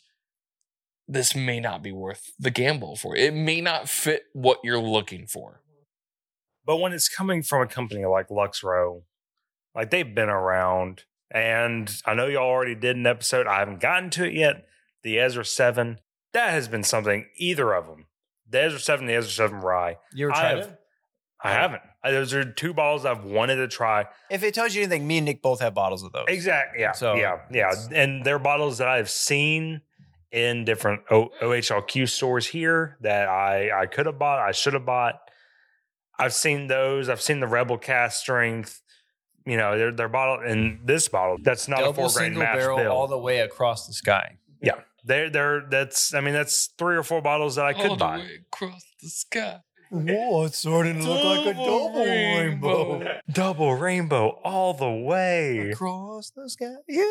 Speaker 2: this may not be worth the gamble for you. It may not fit what you're looking for.
Speaker 3: But when it's coming from a company like Luxro, like they've been around, and I know y'all already did an episode. I haven't gotten to it yet. The Ezra 7, that has been something, either of them. The Ezra 7, the Ezra 7 Rye.
Speaker 4: You ever
Speaker 3: I
Speaker 4: tried
Speaker 3: have-
Speaker 4: it?
Speaker 3: I haven't. Those are 2 bottles I've wanted to try.
Speaker 4: If it tells you anything, me and Nick both have bottles of those.
Speaker 3: Exactly. Yeah.
Speaker 4: So
Speaker 3: yeah.
Speaker 4: it's-
Speaker 3: And they're bottles that I've seen in different OHLQ stores here that I could have bought, I should have bought. I've seen those. I've seen the Rebel Cast Strength. You know, they're bottle, and this bottle that's not a
Speaker 4: Double
Speaker 3: 4 grain
Speaker 4: single
Speaker 3: mash
Speaker 4: barrel
Speaker 3: bill.
Speaker 4: all the way across the sky.
Speaker 3: Yeah, that's 3 or 4 bottles that I could
Speaker 2: All the
Speaker 3: buy.
Speaker 2: way across the sky.
Speaker 4: Whoa, it's starting to look like a double rainbow.
Speaker 3: Double rainbow all the way.
Speaker 4: Across the sky. Yeah.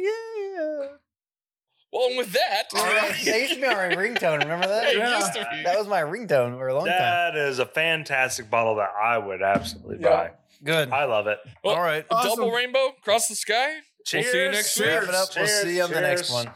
Speaker 2: Well, and with that,
Speaker 4: That used to be my ringtone. Remember that?
Speaker 2: It used to be.
Speaker 4: That was my ringtone for a long time.
Speaker 3: That is a fantastic bottle that I would absolutely buy.
Speaker 4: Good.
Speaker 3: I love it.
Speaker 2: well,
Speaker 4: All right.
Speaker 2: double rainbow across the sky. We'll see you next week.
Speaker 4: Serve it up. We'll see you on the next one.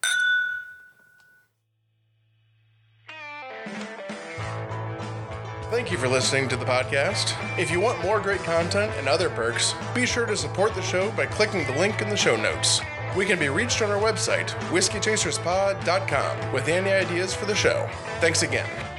Speaker 1: Thank you for listening to the podcast. If you want more great content and other perks, be sure to support the show by clicking the link in the show notes. We can be reached on our website, whiskeychaserspod.com, with any ideas for the show. Thanks again.